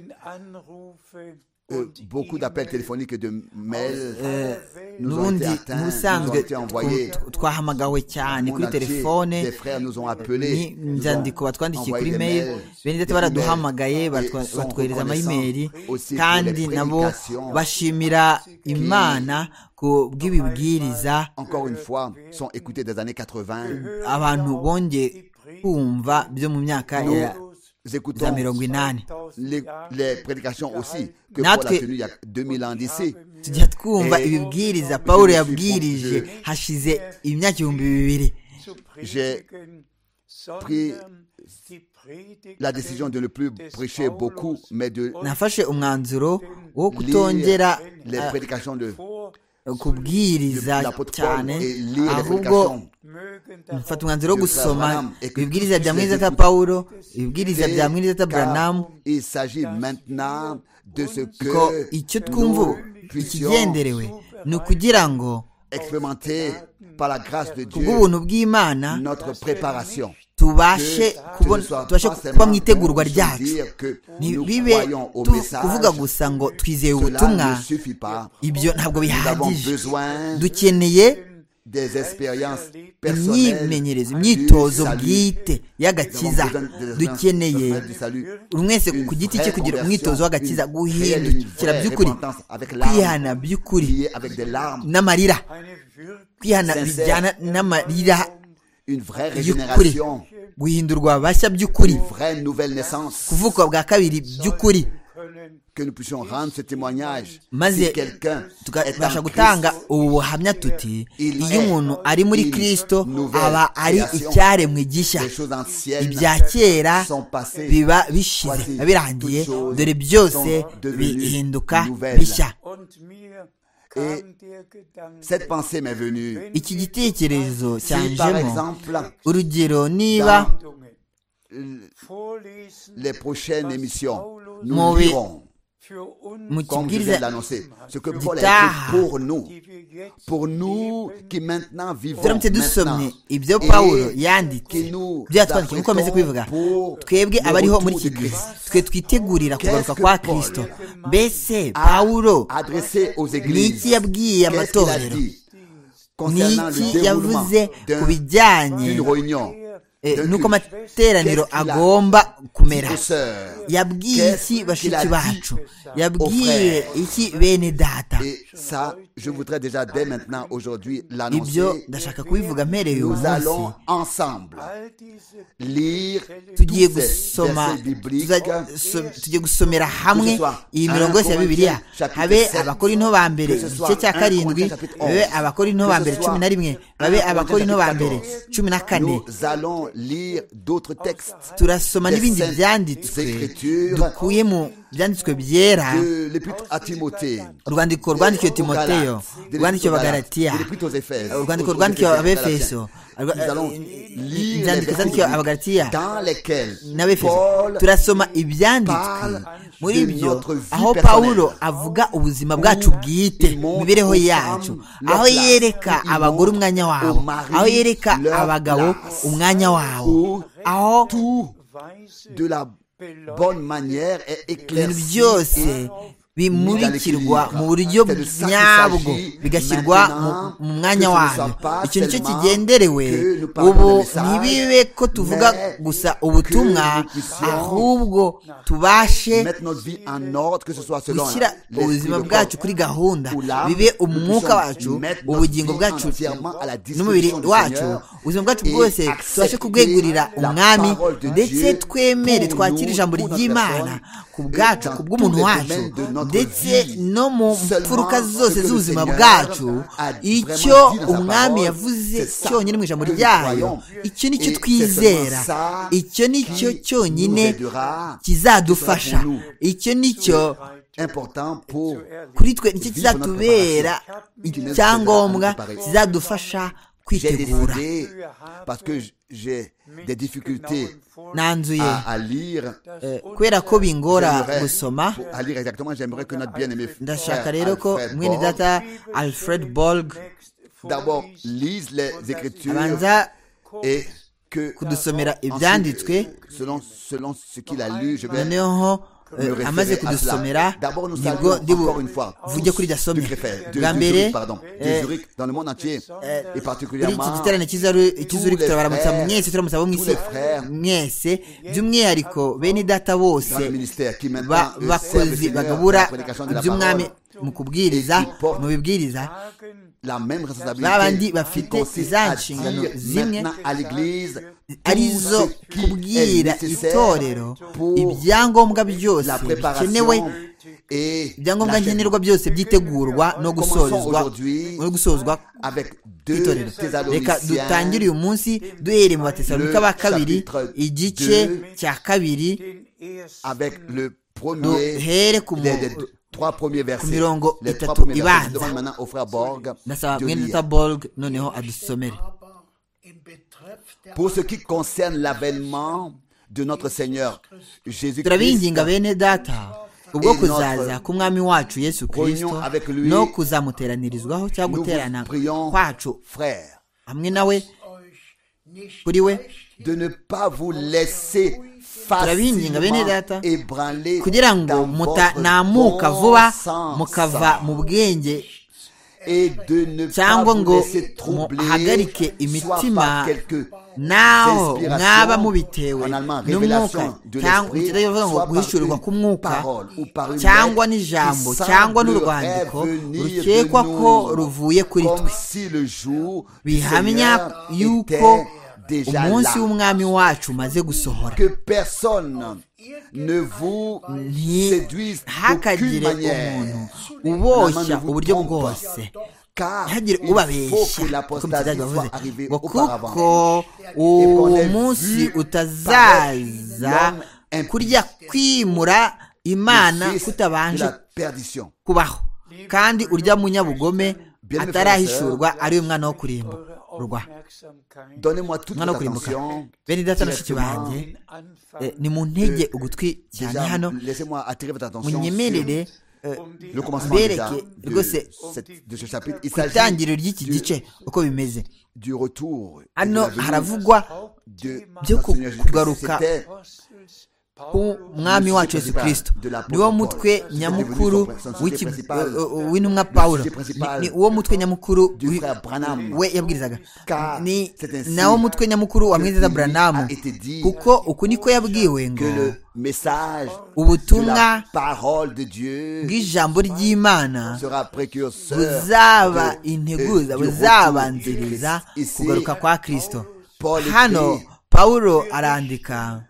[SPEAKER 2] entendu beaucoup d'appels téléphoniques et de mails nous ont
[SPEAKER 4] n'ubundi
[SPEAKER 2] été atteints, nous ont
[SPEAKER 4] n'ubusanzwe
[SPEAKER 2] été envoyés.
[SPEAKER 4] twahamagawe cyane
[SPEAKER 2] Le
[SPEAKER 4] kuri
[SPEAKER 2] monde entier,
[SPEAKER 4] telefone,
[SPEAKER 2] des frères nous ont appelés, nous ont
[SPEAKER 4] inzandiko batwandikiye
[SPEAKER 2] envoyé
[SPEAKER 4] kuri
[SPEAKER 2] des
[SPEAKER 4] mail,
[SPEAKER 2] mails,
[SPEAKER 4] bene data
[SPEAKER 2] des
[SPEAKER 4] baraduhamagaye
[SPEAKER 2] emails, et sont
[SPEAKER 4] batwohereza
[SPEAKER 2] reconnaissants
[SPEAKER 4] amayimeri,
[SPEAKER 2] aussi
[SPEAKER 4] kandi
[SPEAKER 2] pour les
[SPEAKER 4] nabo
[SPEAKER 2] prédications
[SPEAKER 4] bashimira Imana ku bw'ibibwiriza
[SPEAKER 2] encore une fois, sont écoutés des années 80.
[SPEAKER 4] abantu bongeye kumva byo mu myaka ya
[SPEAKER 2] Nous
[SPEAKER 4] za
[SPEAKER 2] écoutons
[SPEAKER 4] 80.
[SPEAKER 2] les prédications aussi que
[SPEAKER 4] Natwe-
[SPEAKER 2] Paul a tenues il y a 2000 ans d'ici.
[SPEAKER 4] tujya twumva ibibwiriza Pawulo yabwirije hashize imyaka 2000.
[SPEAKER 2] J'ai pris la décision de ne plus prêcher beaucoup, mais de
[SPEAKER 4] nafashe umwanzuro wo kutongera
[SPEAKER 2] les prédications de
[SPEAKER 4] kubwiriza
[SPEAKER 2] l'apôtre
[SPEAKER 4] cyane
[SPEAKER 2] Paul et lire les
[SPEAKER 4] ahubwo
[SPEAKER 2] prédications
[SPEAKER 4] mfata umwanzuro wo gusoma ibibwiriza bya mwiza Pawulo, ibibwiriza bya mwiza Branham,
[SPEAKER 2] il s'agit maintenant de ce
[SPEAKER 4] ko
[SPEAKER 2] que
[SPEAKER 4] icyo twumva
[SPEAKER 2] nous puissions
[SPEAKER 4] ikigenderewe ni ukugira ngo
[SPEAKER 2] expérimenter par la grâce de Dieu
[SPEAKER 4] kubw'ubuntu bw'Imana
[SPEAKER 2] notre préparation.
[SPEAKER 4] tubashe kuba mu itegurwa ryacu, ntibibe kuvuga gusa ngo twizeye ubutumwa. Ibyo ntabwo bihagije, dukeneye imyimenyerezo, imyitozo bwite y'agakiza. Dukeneye buri wese ku giti cye kugira umwitozo w'agakiza, guhindukira by'ukuri, kwihana by'ukuri n'amarira, kwihana bijyana n'amarira y'ukuri, guhindurwa bashya by'ukuri, kuvuka bwa kabiri by'ukuri, maze tukabasha gutanga ubu buhamya tuti iyo umuntu ari muri Kristo aba ari icyaremwe gishya, ibya kera biba bishize birangiye, dore byose bihinduka bishya.
[SPEAKER 2] Cette pensée m'est venue.
[SPEAKER 4] Iki gitekerezo cyanjemo, urugero niba
[SPEAKER 2] les prochaines émissions nous lirons comme je viens de l'annoncer ce que Paul a écrit pour nous qui maintenant vivons
[SPEAKER 4] turamutse dusomye
[SPEAKER 2] maintenant
[SPEAKER 4] ibyo Pawulo yanditse byatwandikiye nk'uko ameze kubivuga, twebwe abariho muri iki gihe twe twitegurira kugaruka kwa Kristo. Mbese Pawulo n'iki yabwiye amatorero, n'iki yavuze ku bijyanye nuko amateraniro agomba kumera? Yabwiye iki bashiki bacu? Yabwiye iki bene data? Ibyo ndashaka kubivuga mpereye uyu munsi. Tugiye gusomera hamwe iyi mirongo yose ya Bibiliya, habe Abakorinto ba mbere igice cya 7, babe Abakorinto ba mbere 11, babe Abakorinto ba mbere 14. Turasoma n'ibindi byanditswe dukuye mu byanditswe byera, urwandiko rwandikiwe Timoteyo, urwandiko Abagalatiya, urwandiko rwandikiwe Abefeso, ibyandiko zandikiwe Abagalatiya n'Abefeso. Turasoma ibyanditswe muri ibyo aho Pawulo avuga ubuzima bwacu bwite, imibereho yacu, aho yereka abagore umwanya wabo, aho yereka abagabo umwanya wabo, aho ibintu byose bimurikirwa mu buryo nyabwo, bigashyirwa mu mwanya wabyo. Icyo nicyo kigenderewe. Ubu ntibibe ko tuvuga gusa ubutumwa, ahubwo tubashe gushyira ubuzima bwacu kuri gahunda, bibe umwuka wacu, ubugingo bwacu n'umubiri wacu, ubuzima bwacu bwose tubashe kubwegurira umwami, ndetse twemere twakire ijambo ry'Imana ku bwacu, ku bw'umuntu wacu, ndetse no mu mfuruka zose z'ubuzima bwacu. Icyo umwami yavuze cyonyine mu ijambo ryayo, icyo nicyo twizera, icyo nicyo cyonyine kizadufasha, icyo nicyo kuri twe nicyo kizatubera icyangombwa, kizadufasha kwitegura. Nanzuye kubera ko bingora gusoma, ndashaka rero ko mwene data Alfred Bolg abanza kudusomera ibyanditswe, noneho amaze kudusomera nibwo ndibuvuge kuri dasomye. Bwa mbere kuri iki giterane cy'izuri turabaramutsa mwese, turamutsa abo mwisi mwese, by'umwihariko bene data bose bakozi bagabura iby'umwami mu kubwiriza, mu bibwiriza, babandi bafite za nshingano zimwe, arizo kubwira itorero ibyangombwa byose bikenewe ibyangombwa nkenerwa byose byitegurwa no gusozwa itorero. Reka dutangire uyu munsi duhereye mu Batesalonika ba kabiri igice cya kabiri duhere ku mirongo itatu ibanza. Ndasaba mwene Data Borg noneho adusomere.
[SPEAKER 2] Pour ce qui concerne l'avènement de notre Seigneur Jésus-Christ,
[SPEAKER 4] turabinginga bene data ubwo kuzaza k'umwami wacu Yesu Kristo no kuzamuteranirizwaho cyangwa guterana kwacu hamwe nawe kuri we,
[SPEAKER 2] de ne pas vous laisser
[SPEAKER 4] turabinginga bene data
[SPEAKER 2] ébranler
[SPEAKER 4] kugira ngo mutanamuka vuba mukava mu bwenge cyangwa ngo muhagarike imitima naho mwaba mubitewe n'umwuka cyangwa ikitavuga ngo guhishurirwa k'umwuka cyangwa n'ijambo cyangwa n'urwandiko rukekwa ko ruvuye kuri twe, bihamya yuko umunsi w'umwami wacu umaze gusohora. Ntihakagire umuntu uboshya uburyo bwose, ntihagire ubabeshya kuko bavuze ngo kuko uwo munsi utazaza kurya kwimura Imana kutabanje kubaho, kandi urya munyabugome atarahishurwa ari umwana wo kurimburwa. Umwana wo kurimbuka. Bene data bashiki banjye, ni mu ntege ugutwi cyane hano, munyemerere mbereke rwose ku itangiriro ry'iki gice uko bimeze. Hano haravugwa byo kugaruka umwami wacu Yesu Kristo, niwo mutwe nyamukuru w'intumwa Pawulo, ni uwo mutwe nyamukuru we yabwirizaga, ni nawo mutwe nyamukuru wa Mwizeza Branamu, kuko uku niko yabwiwe ngo ubutumwa bw'ijambo ry'Imana buzaba integuza, buzabanziriza kugaruka kwa Kristo. Hano Pawulo arandika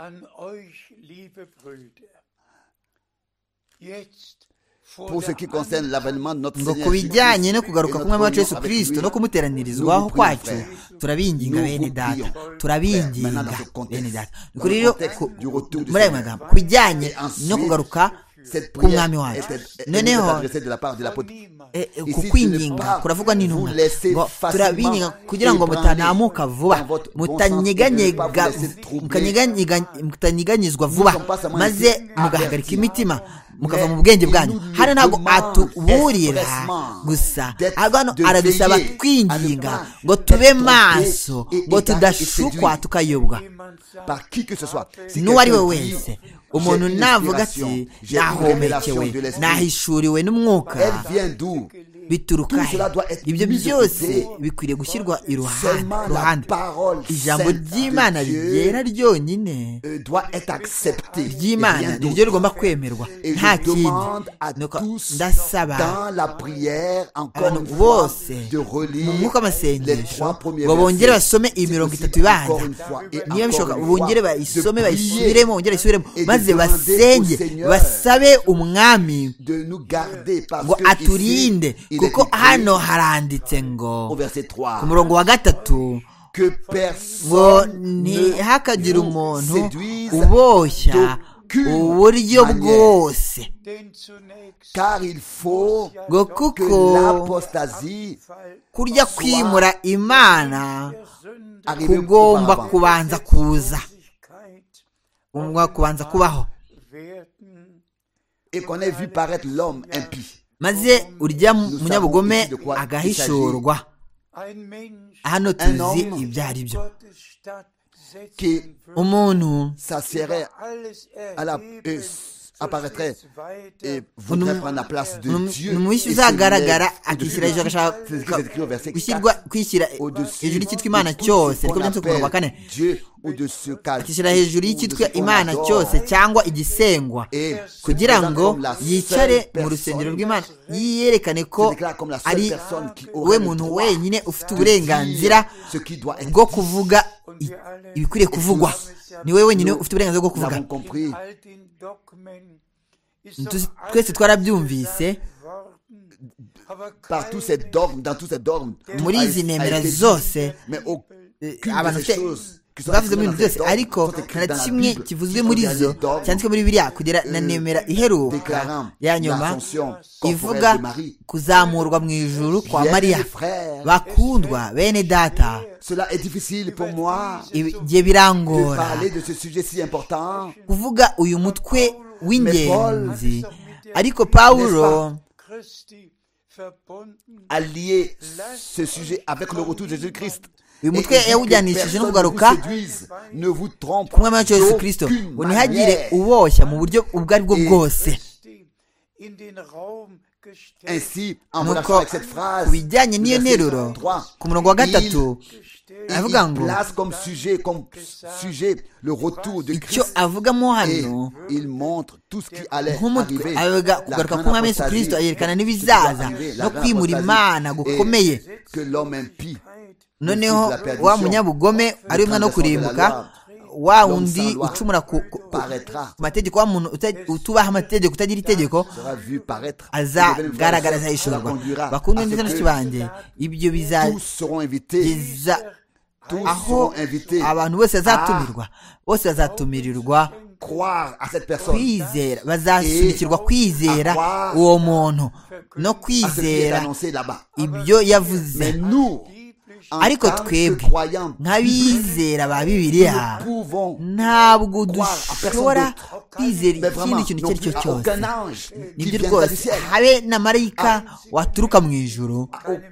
[SPEAKER 2] pour ce qui concerne l'avènement de notre
[SPEAKER 4] ngo
[SPEAKER 2] Seigneur
[SPEAKER 4] ku bijyanye no kugaruka k'umwami wacu Yesu Kristo no kumuteranirizwaho kwacu, turabinginga bene data, turabinginga bene data. Kuri rero muri ayo magambo ku bijyanye no kugaruka k'umwami wacu, noneho ku kwinginga kuravugwa n'intumwa ngo turabinginga kugira ngo mutanamuka vuba, mutanyeganyizwa vuba, maze mugahagarika imitima mukava mu bwenge bwanyu. Hano ntabwo atuburira gusa, hano aradusaba kwinginga ngo tube maso, ngo tudashukwa tukayobwa n'uwo ari we wese. Umuntu navuga ati nahomekewe, nahishuriwe n'umwuka, bituruka he? Ibyo byose bikwiriye gushyirwa iruhande. Ijambo ry'Imana ryera ryonyine ry'Imana niryo rigomba kwemerwa, nta kindi. Ndasaba abantu bose mu mwuka w'amasengesho ngo bongere basome imirongo itatu ibanza, niba bishoboka bongere bayisome, bayisubiremo, bongere bayisubiremo, maze basenge, basabe umwami ngo aturinde, kuko hano haranditse ngo ku murongo wa 3 ngo ntihakagire umuntu uboshya uburyo bwose, ngo kuko kurya kwimura Imana kugomba kubanza kuza, ugomba kubanza kubaho, maze urya munyabugome agahishurwa. Hano tuzi ibyo ari byo. Umuntu
[SPEAKER 2] apparaîtrait et voudrait prendre la place de Dieu.
[SPEAKER 4] Uzagaragara akishyira hejuru, agashaka kwishyira hejuru y'icyitwa Imana cyose, niko byanditse ku murongo wa 4. Akishyira hejuru y'icyitwa Imana cyose cyangwa igisengwa, kugira ngo yicare mu rusengero rw'Imana, yiyerekane ko ari we muntu wenyine ufite uburenganzira bwo kuvuga ibikwiriye kuvugwa. Ni we wenyine ufite uburenganzira bwo kuvuga. twese twarabyumvise
[SPEAKER 2] par tous ces dogmes, dans tous ces dogmes,
[SPEAKER 4] muri izi nemera zose abantu bavuze mu bintu byose, ariko nta na kimwe kivuzwe muri zo cyanditswe muri Bibiliya kugera na nemera iheruka ya nyuma ivuga kuzamurwa mu ijuru kwa Mariya. Bakundwa bene data, igihe birangora kuvuga uyu mutwe w'ingenzi, ariko Pawulo
[SPEAKER 2] allier ce sujet avec le retour de Jésus-Christ.
[SPEAKER 4] uyu mutwe yawujyanishije no kugaruka kumwe na Yesu Kristo, ngo ntihagire uboshya mu buryo ubwo ari bwo bwose. Nuko ku bijyanye n'iyo nteruro ku murongo wa 3 avuga ngo icyo avugamo hano nk'umutwe avuga kugaruka k'umwami Yesu Kristo, ayerekana n'ibizaza no kwimura Imana gukomeye. Noneho wa munyabugome ari umwana wo kurimbuka, wa wundi ucumura ku mategeko, wa muntu utubaha amategeko, utagira itegeko, azagaragara, azahishurwa. Bakundwa ndetse n'abashiki banjye, ibyo bizageza aho abantu bose bazatumirirwa kwizera, bazasunikirwa kwizera uwo muntu no kwizera ibyo yavuze. Ariko twebwe nk'abizera ba Bibiliya ntabwo dushobora kwizera ikindi kintu icyo ari cyo cyose. Nibyo rwose, habe na marayika waturuka mu ijuru,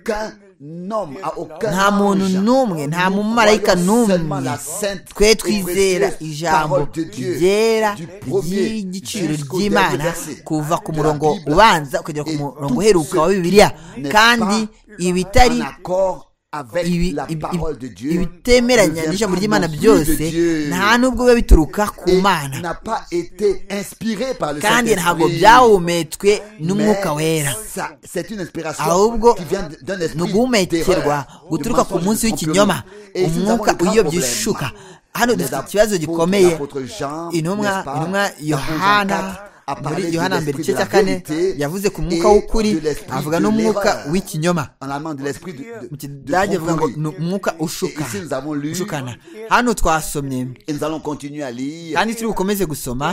[SPEAKER 4] nta muntu n'umwe, nta mumarayika n'umwe. Twe twizera ijambo ryera ry'igiciro ry'Imana kuva ku murongo ubanza ukagera ku murongo uheruka wa Bibiliya, kandi ibitari ibitemeranya n'ijambo ry'Imana byose nta nubwo biba bituruka ku Mana, kandi ntabwo byahumetswe n'Umwuka Wera, ahubwo ni uguhumekerwa guturuka ku munsi w'ikinyoma, umwuka uyobya ishuka. Hano dufite ikibazo gikomeye. Intumwa Yohana muri Yohana mbere igice cya 4 yavuze ku mwuka w'ukuri, avuga n'umwuka w'ikinyoma. Mu Kidage avuga ngo ni umwuka ushukana. Hano twasomye kandi turi bukomeze gusoma,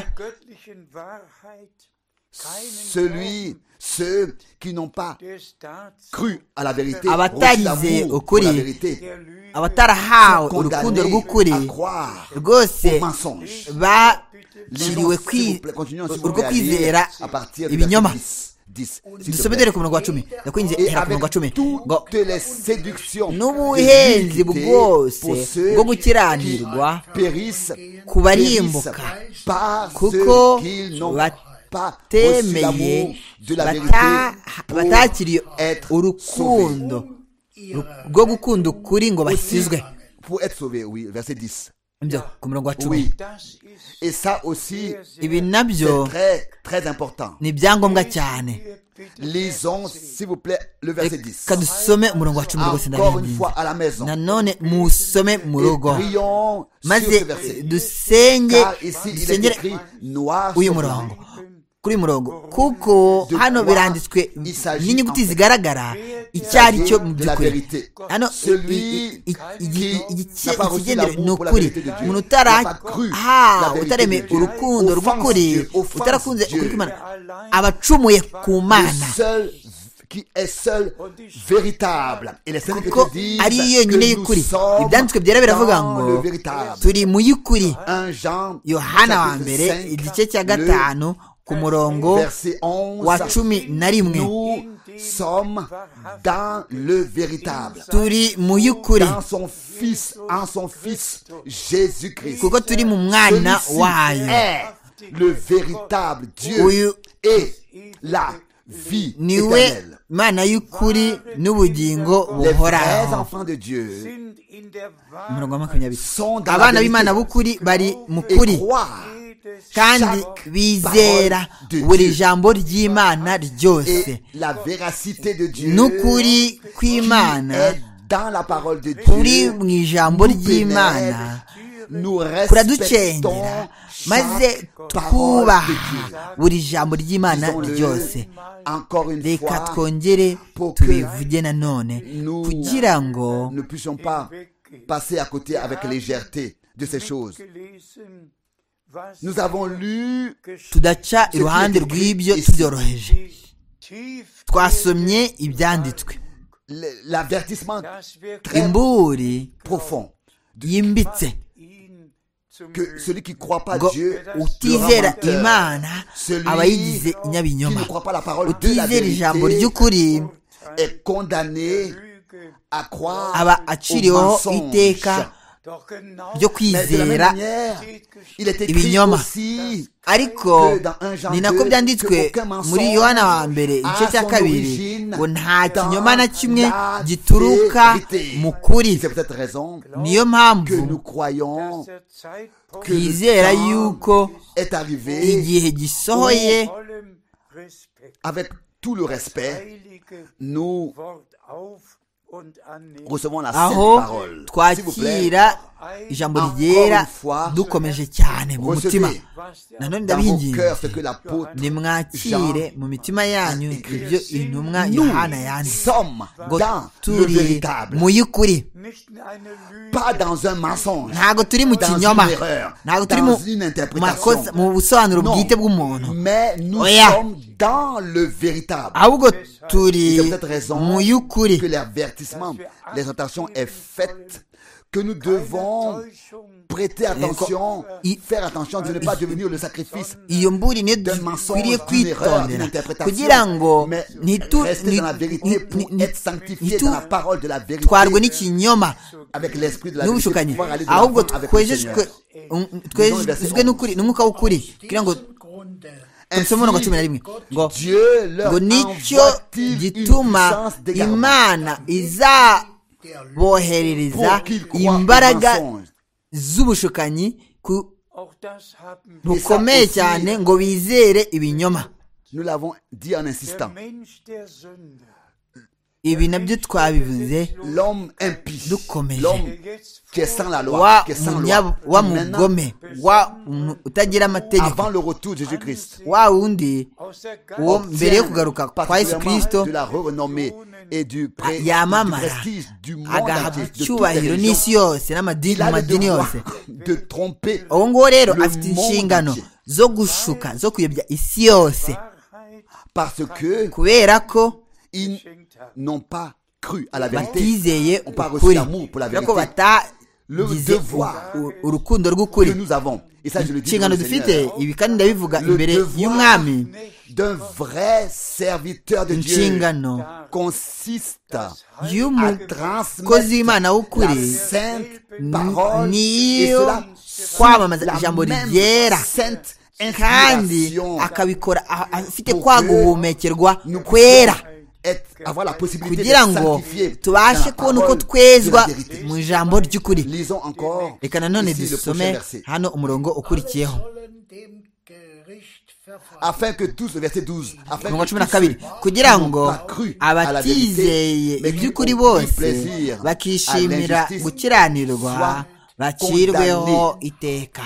[SPEAKER 2] ceux qui n'ont pas cru à la vérité,
[SPEAKER 4] abatarize ukuri, abatarahawe urukundo rw'ukuri rwose, baciriwe urwo kwizera ibinyoma. Dusomedere ku murongo wa 10, ndakwinjiye ihera ku murongo wa 10 ngo n'ubuhenzi bwose bwo gukiranirwa kubarimbuka, kuko batemeye, batakiriye urukundo rwo gukunda ukuri ngo basizwe. Ibyo ku murongo wa 10.
[SPEAKER 2] Et ça aussi,
[SPEAKER 4] ibi nabyo
[SPEAKER 2] très important.
[SPEAKER 4] Ni byangombwa cyane.
[SPEAKER 2] Lisons s'il vous plaît le verset 10.
[SPEAKER 4] Kadusome umurongo wa 10 rwose
[SPEAKER 2] encore une fois à la maison.
[SPEAKER 4] Nanone musome mu rugo, maze dusengere uyu murongo kuri murongo, kuko hano biranditswe n'inyuguti zigaragara icyari cyo mu by'ukuri. Hano ikigendere ni ukuri. Umuntu utareme urukundo rw'ukuri, utarakunze ukuri kw'Imana, abacumuye ku Mana, kuko ari yo nyine y'ukuri. Ibyanditswe byera biravuga ngo turi mu y'ukuri. Yohana wa mbere igice cya 5 ku murongo wa 11, turi mu y'ukuri kuko turi mu mwana wayo. Uyu niwe Mana y'ukuri n'ubugingo buhoraho. Abana b'Imana b'ukuri bari mu kuri, kandi bizera buri jambo ry'Imana ryose. N'ukuri kw'Imana kuri mu ijambo ry'Imana kuraducengera, maze twubaha buri jambo ry'Imana ryose. Reka twongere tubivuge nanone kugira ngo
[SPEAKER 2] ne puissions pas passer à côté avec légèreté de ces choses. Nous avons lu
[SPEAKER 4] tudaca iruhande rw'ibyo tubyoroheje. Twasomye ibyanditswe,
[SPEAKER 2] l'avertissement très
[SPEAKER 4] imburi
[SPEAKER 2] profond
[SPEAKER 4] yimbitse
[SPEAKER 2] que celui qui ne croit pas
[SPEAKER 4] ngo
[SPEAKER 2] Dieu,
[SPEAKER 4] utizera Imana aba yigize
[SPEAKER 2] qui
[SPEAKER 4] inyabinyoma,
[SPEAKER 2] ne croit pas la parole de la
[SPEAKER 4] utizera ijambo
[SPEAKER 2] vérité
[SPEAKER 4] ry'ukuri
[SPEAKER 2] est condamné à croire
[SPEAKER 4] aba
[SPEAKER 2] au
[SPEAKER 4] aciriweho iteka
[SPEAKER 2] mensonge.
[SPEAKER 4] ryo
[SPEAKER 2] Mais de la même
[SPEAKER 4] kwizera
[SPEAKER 2] manière, il est écrit
[SPEAKER 4] ibinyoma.
[SPEAKER 2] aussi
[SPEAKER 4] ariko
[SPEAKER 2] que dans 1 Jean
[SPEAKER 4] ni nako
[SPEAKER 2] 2,
[SPEAKER 4] byanditswe
[SPEAKER 2] que aucun mensonge
[SPEAKER 4] muri Yohana wa mbere igice cya
[SPEAKER 2] a son
[SPEAKER 4] kabiri
[SPEAKER 2] origine
[SPEAKER 4] ngo nta
[SPEAKER 2] dans
[SPEAKER 4] kinyoma na kimwe
[SPEAKER 2] la
[SPEAKER 4] gituruka
[SPEAKER 2] vérité.
[SPEAKER 4] mu kuri.
[SPEAKER 2] C'est peut-être raison
[SPEAKER 4] Niyo
[SPEAKER 2] que
[SPEAKER 4] mpamvu
[SPEAKER 2] nous croyons que
[SPEAKER 4] twizera
[SPEAKER 2] le temps
[SPEAKER 4] yuko
[SPEAKER 2] est arrivé
[SPEAKER 4] igihe gisohoye
[SPEAKER 2] avec tout le respect. Nous recevons la sainte
[SPEAKER 4] aho
[SPEAKER 2] parole. S'il vous plaît,
[SPEAKER 4] twakira ijambo ryera dukomeje cyane mu mutima.
[SPEAKER 2] recevez
[SPEAKER 4] Nanone
[SPEAKER 2] dans vos
[SPEAKER 4] ndabinginze
[SPEAKER 2] cœurs ce que l'apôtre
[SPEAKER 4] nimwakire mu mitima yanyu ibyo intumwa
[SPEAKER 2] nous
[SPEAKER 4] Yohana yanditse
[SPEAKER 2] sommes
[SPEAKER 4] ngo
[SPEAKER 2] dans le
[SPEAKER 4] turi
[SPEAKER 2] véritable,
[SPEAKER 4] mu y'ukuri,
[SPEAKER 2] pas dans un mensonge,
[SPEAKER 4] ntabwo turi mu
[SPEAKER 2] dans
[SPEAKER 4] kinyoma,
[SPEAKER 2] une erreur,
[SPEAKER 4] ntabwo turi
[SPEAKER 2] dans une interprétation.
[SPEAKER 4] mu busobanuro
[SPEAKER 2] Non,
[SPEAKER 4] bwite bw'umuntu,
[SPEAKER 2] mais nous
[SPEAKER 4] Oya.
[SPEAKER 2] sommes dans le véritable.
[SPEAKER 4] ahubwo turi
[SPEAKER 2] C'est peut-être raison
[SPEAKER 4] mu y'ukuri.
[SPEAKER 2] que l'avertissement, l'exhortation est faite, que nous devons prêter attention, faire attention de ne pas devenir le sacrifice
[SPEAKER 4] iyo mburi niyo
[SPEAKER 2] d'un mensonge,
[SPEAKER 4] dukwiriye
[SPEAKER 2] d'une erreur, d'une
[SPEAKER 4] kwitondera
[SPEAKER 2] interprétation,
[SPEAKER 4] kugira ngo
[SPEAKER 2] mais
[SPEAKER 4] ntitu-
[SPEAKER 2] rester dans la vérité pour être sanctifié dans la parole de la vérité,
[SPEAKER 4] ntitwarwe n'ikinyoma
[SPEAKER 2] avec l'esprit de la vérité,
[SPEAKER 4] n'ubushukanyi,
[SPEAKER 2] pouvoir aller de
[SPEAKER 4] ahubwo
[SPEAKER 2] l'avant avec le Seigneur.
[SPEAKER 4] twejejwe n'ukuri n'umwuka w'ukuri kugira ngo tusome umurongo wa 11 ngo
[SPEAKER 2] Dieu leur
[SPEAKER 4] ngo nicyo
[SPEAKER 2] envoie-t-il une
[SPEAKER 4] gituma
[SPEAKER 2] puissance d'égarement
[SPEAKER 4] Imana izaboherereza
[SPEAKER 2] pour qu'ils croient au
[SPEAKER 4] imbaraga
[SPEAKER 2] mensonge.
[SPEAKER 4] z'ubushukanyi
[SPEAKER 1] Ça
[SPEAKER 4] bukomeye
[SPEAKER 2] aussi,
[SPEAKER 4] cyane ngo bizere ibinyoma.
[SPEAKER 2] Nous l'avons dit en insistant.
[SPEAKER 4] Ibi nabyo twabivuze
[SPEAKER 2] L'homme impie,
[SPEAKER 4] dukomeje,
[SPEAKER 2] l'homme qui est sans la loi,
[SPEAKER 4] wa
[SPEAKER 2] qui est sans loi,
[SPEAKER 4] wa
[SPEAKER 2] maintenant,
[SPEAKER 4] mugome wa utagira amategeko,
[SPEAKER 2] avant le retour de Jésus-Christ,
[SPEAKER 4] wa wundi uwo mbere yo kugaruka kwa Yesu Kristo
[SPEAKER 2] de la renommée et du
[SPEAKER 4] yamamara
[SPEAKER 2] prestige du monde
[SPEAKER 4] agahabwa
[SPEAKER 2] entier, de toutes les
[SPEAKER 4] icyubahiro
[SPEAKER 2] religions.
[SPEAKER 4] n'isi yose
[SPEAKER 2] Il
[SPEAKER 4] n'amadini
[SPEAKER 2] a
[SPEAKER 4] mu
[SPEAKER 2] le
[SPEAKER 4] madini
[SPEAKER 2] devoir
[SPEAKER 4] yose.
[SPEAKER 2] de tromper
[SPEAKER 4] uwo nguwo rero
[SPEAKER 2] le
[SPEAKER 4] afite
[SPEAKER 2] monde
[SPEAKER 4] inshingano
[SPEAKER 2] entier.
[SPEAKER 4] zo gushuka, zo kuyobya isi yose,
[SPEAKER 2] parce que
[SPEAKER 4] kubera ko
[SPEAKER 2] ils n'ont pas cru à la vérité.
[SPEAKER 4] batizeye
[SPEAKER 2] On pas reçu
[SPEAKER 4] ukuri,
[SPEAKER 2] l'amour pour la
[SPEAKER 4] kubera ko
[SPEAKER 2] vérité. Le
[SPEAKER 4] batagize
[SPEAKER 2] devoir
[SPEAKER 4] urukundo
[SPEAKER 2] que
[SPEAKER 4] rw'ukuri.
[SPEAKER 2] nous avons, et ça je le dis
[SPEAKER 4] inshingano
[SPEAKER 2] devant le
[SPEAKER 4] dufite
[SPEAKER 2] Seigneur,
[SPEAKER 4] ibi kandi ndabivuga
[SPEAKER 2] le
[SPEAKER 4] imbere
[SPEAKER 2] devoir
[SPEAKER 4] y'umwami,
[SPEAKER 2] d'un vrai serviteur de Dieu
[SPEAKER 4] inshingano
[SPEAKER 2] consiste à
[SPEAKER 4] y'umukozi
[SPEAKER 2] transmettre
[SPEAKER 4] w'Imana
[SPEAKER 2] la
[SPEAKER 4] w'ukuri
[SPEAKER 2] sainte parole et
[SPEAKER 4] niyo
[SPEAKER 2] cela
[SPEAKER 4] kwamamaza
[SPEAKER 2] la
[SPEAKER 4] ijambo
[SPEAKER 2] même
[SPEAKER 4] ryera
[SPEAKER 2] sainte
[SPEAKER 4] kandi
[SPEAKER 2] inspiration
[SPEAKER 4] akabikora afite
[SPEAKER 2] pour
[SPEAKER 4] kwa
[SPEAKER 2] que
[SPEAKER 4] guhumekerwa
[SPEAKER 2] nous
[SPEAKER 4] kwera
[SPEAKER 2] avoir la possibilité
[SPEAKER 4] kugira
[SPEAKER 2] de
[SPEAKER 4] ngo
[SPEAKER 2] sanctifier dans
[SPEAKER 4] tubashe
[SPEAKER 2] la
[SPEAKER 4] kubona uko
[SPEAKER 2] parole de
[SPEAKER 4] twezwa
[SPEAKER 2] la vérité.
[SPEAKER 4] mu ijambo ry'ukuri.
[SPEAKER 2] Lisons encore
[SPEAKER 4] Reka nanone
[SPEAKER 2] ici le prochain
[SPEAKER 4] dusome
[SPEAKER 2] verset.
[SPEAKER 4] hano umurongo ukurikiyeho,
[SPEAKER 2] Afin que tous, le verset 12, afin
[SPEAKER 4] umurongo wa
[SPEAKER 2] que
[SPEAKER 4] 12
[SPEAKER 2] tous
[SPEAKER 4] kugira
[SPEAKER 2] qui n'ont
[SPEAKER 4] ngo
[SPEAKER 2] pas cru à la
[SPEAKER 4] abatizeye
[SPEAKER 2] vérité, mais qui
[SPEAKER 4] iby'ukuri
[SPEAKER 2] ont
[SPEAKER 4] bose
[SPEAKER 2] pris plaisir
[SPEAKER 4] bakishimira
[SPEAKER 2] à l'injustice,
[SPEAKER 4] gukiranirwa
[SPEAKER 2] soient
[SPEAKER 4] bacirweho
[SPEAKER 2] condamnés.
[SPEAKER 4] iteka.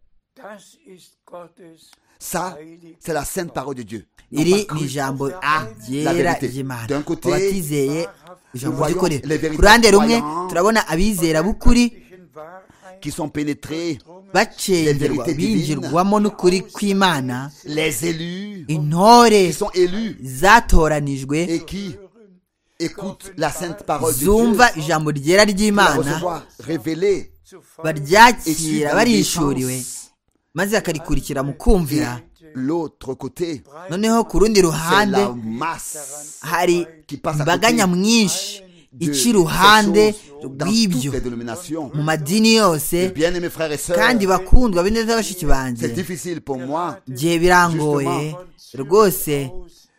[SPEAKER 2] Ça, c'est la sainte parole de Dieu. N'ont
[SPEAKER 4] Iri
[SPEAKER 2] pas
[SPEAKER 4] ni
[SPEAKER 2] cru
[SPEAKER 4] ijambo
[SPEAKER 2] la
[SPEAKER 4] ryera
[SPEAKER 2] vérité.
[SPEAKER 4] ry'Imana,
[SPEAKER 2] D'un côté,
[SPEAKER 4] abatizeye ijambo
[SPEAKER 2] voyons
[SPEAKER 4] ry'ukuri.
[SPEAKER 2] les véritables
[SPEAKER 4] Ku ruhande rumwe
[SPEAKER 2] croyants
[SPEAKER 4] turabona abizera b'ukuri
[SPEAKER 2] qui sont pénétrés,
[SPEAKER 4] bacengerwa
[SPEAKER 2] vérités divines,
[SPEAKER 4] binjirwamo n'ukuri kw'Imana,
[SPEAKER 2] les élus
[SPEAKER 4] intore
[SPEAKER 2] qui sont élus
[SPEAKER 4] zatoranijwe
[SPEAKER 2] et qui écoutent la sainte parole de Dieu
[SPEAKER 4] zumva ijambo ryera
[SPEAKER 2] pour la
[SPEAKER 4] ry'Imana,
[SPEAKER 2] recevoir révélée
[SPEAKER 4] baryakira barishuriwe maze bakarikurikira mu kumvira.
[SPEAKER 2] l'autre côté.
[SPEAKER 4] Noneho ku rundi
[SPEAKER 2] C'est
[SPEAKER 4] ruhande
[SPEAKER 2] la masse
[SPEAKER 4] hari
[SPEAKER 2] qui passe à
[SPEAKER 4] imbaga
[SPEAKER 2] côté
[SPEAKER 4] nyamwinshi
[SPEAKER 2] de
[SPEAKER 4] ica
[SPEAKER 2] ces
[SPEAKER 4] iruhande
[SPEAKER 2] choses dans
[SPEAKER 4] rw'ibyo
[SPEAKER 2] toutes les dénominations.
[SPEAKER 4] mu madini yose.
[SPEAKER 2] Bien-aimés frères et sœurs,
[SPEAKER 4] kandi bakundwa b'ineza bashiki
[SPEAKER 2] c'est
[SPEAKER 4] banjye,
[SPEAKER 2] difficile pour moi
[SPEAKER 4] igihe birangoye rwose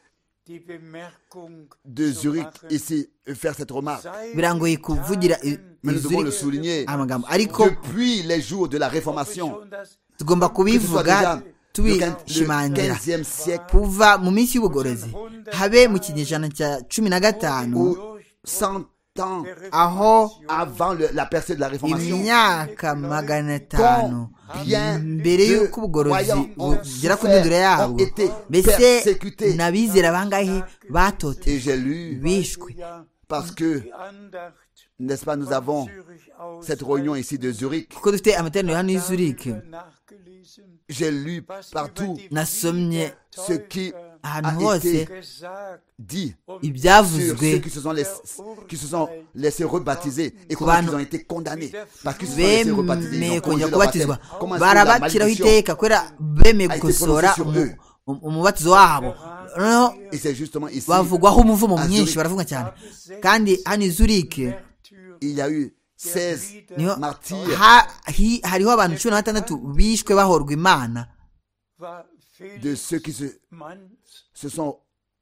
[SPEAKER 2] de Zurich ici faire cette remarque.
[SPEAKER 4] birangoye kuvugira
[SPEAKER 2] Mais nous devons le souligner.
[SPEAKER 4] amagambo, ariko
[SPEAKER 2] Depuis les jours de la Réformation,
[SPEAKER 4] tugomba
[SPEAKER 2] que ce soit
[SPEAKER 4] kubivuga
[SPEAKER 2] déjà le
[SPEAKER 4] tubishimangira
[SPEAKER 2] 15e siècle
[SPEAKER 4] kuva mu minsi y'ubugorozi, habe mu kinyejana cya 15
[SPEAKER 2] ou 100 temps
[SPEAKER 4] aho
[SPEAKER 2] avant la percée de la Réformation,
[SPEAKER 4] imyaka 500
[SPEAKER 2] combien
[SPEAKER 4] mbere
[SPEAKER 2] de
[SPEAKER 4] y'uko ubugorozi
[SPEAKER 2] croyants ont
[SPEAKER 4] bugera ku
[SPEAKER 2] souffert,
[SPEAKER 4] ndunduro yabo
[SPEAKER 2] ont été
[SPEAKER 4] mbese
[SPEAKER 2] persécutés.
[SPEAKER 4] n'abizera bangahe
[SPEAKER 2] Et
[SPEAKER 4] batotejwe
[SPEAKER 2] j'ai lu,
[SPEAKER 4] bishwe
[SPEAKER 2] parce que, n'est-ce pas, nous avons cette réunion ici de Zurich.
[SPEAKER 4] kuko dufite amateraniro hano y'i Zurich.
[SPEAKER 2] J'ai lu partout
[SPEAKER 4] nasomye
[SPEAKER 2] ce qui
[SPEAKER 4] ahantu
[SPEAKER 2] a
[SPEAKER 4] hose
[SPEAKER 2] été dit sur
[SPEAKER 4] ibyavuzwe
[SPEAKER 2] ceux qui se sont laissés rebaptiser et comment ils ont été condamnés parce qu'ils se sont laissés rebaptiser. Ils
[SPEAKER 4] bemeye
[SPEAKER 2] ont
[SPEAKER 4] kongera
[SPEAKER 2] congé leur baptême.
[SPEAKER 4] kubatizwa
[SPEAKER 2] Comment est-ce que la
[SPEAKER 4] barabaciraho
[SPEAKER 2] malédiction
[SPEAKER 4] iteka kubera bemeye
[SPEAKER 2] a été
[SPEAKER 4] gukosora
[SPEAKER 2] prononcée sur eux?
[SPEAKER 4] umubatizo wabo noneho
[SPEAKER 2] Et c'est justement ici,
[SPEAKER 4] bavugwaho umuvumo
[SPEAKER 2] à
[SPEAKER 4] mwinshi
[SPEAKER 2] Zurich,
[SPEAKER 4] baravuga cyane kandi hano i Zurich
[SPEAKER 2] il y a eu 16
[SPEAKER 4] niho
[SPEAKER 2] martyrs
[SPEAKER 4] hariho abantu 16 bishwe bahorwa Imana
[SPEAKER 2] de ceux qui se sont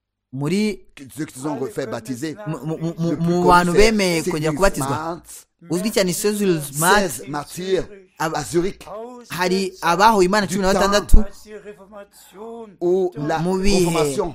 [SPEAKER 2] fait baptiser.
[SPEAKER 4] mu bantu bemeye kongera kubatizwa uzwi cyane Cecil Smart
[SPEAKER 2] 16 martyrs à Zurich
[SPEAKER 4] hari abahowe Imana 16
[SPEAKER 2] où la
[SPEAKER 4] mu bihe
[SPEAKER 2] Réformation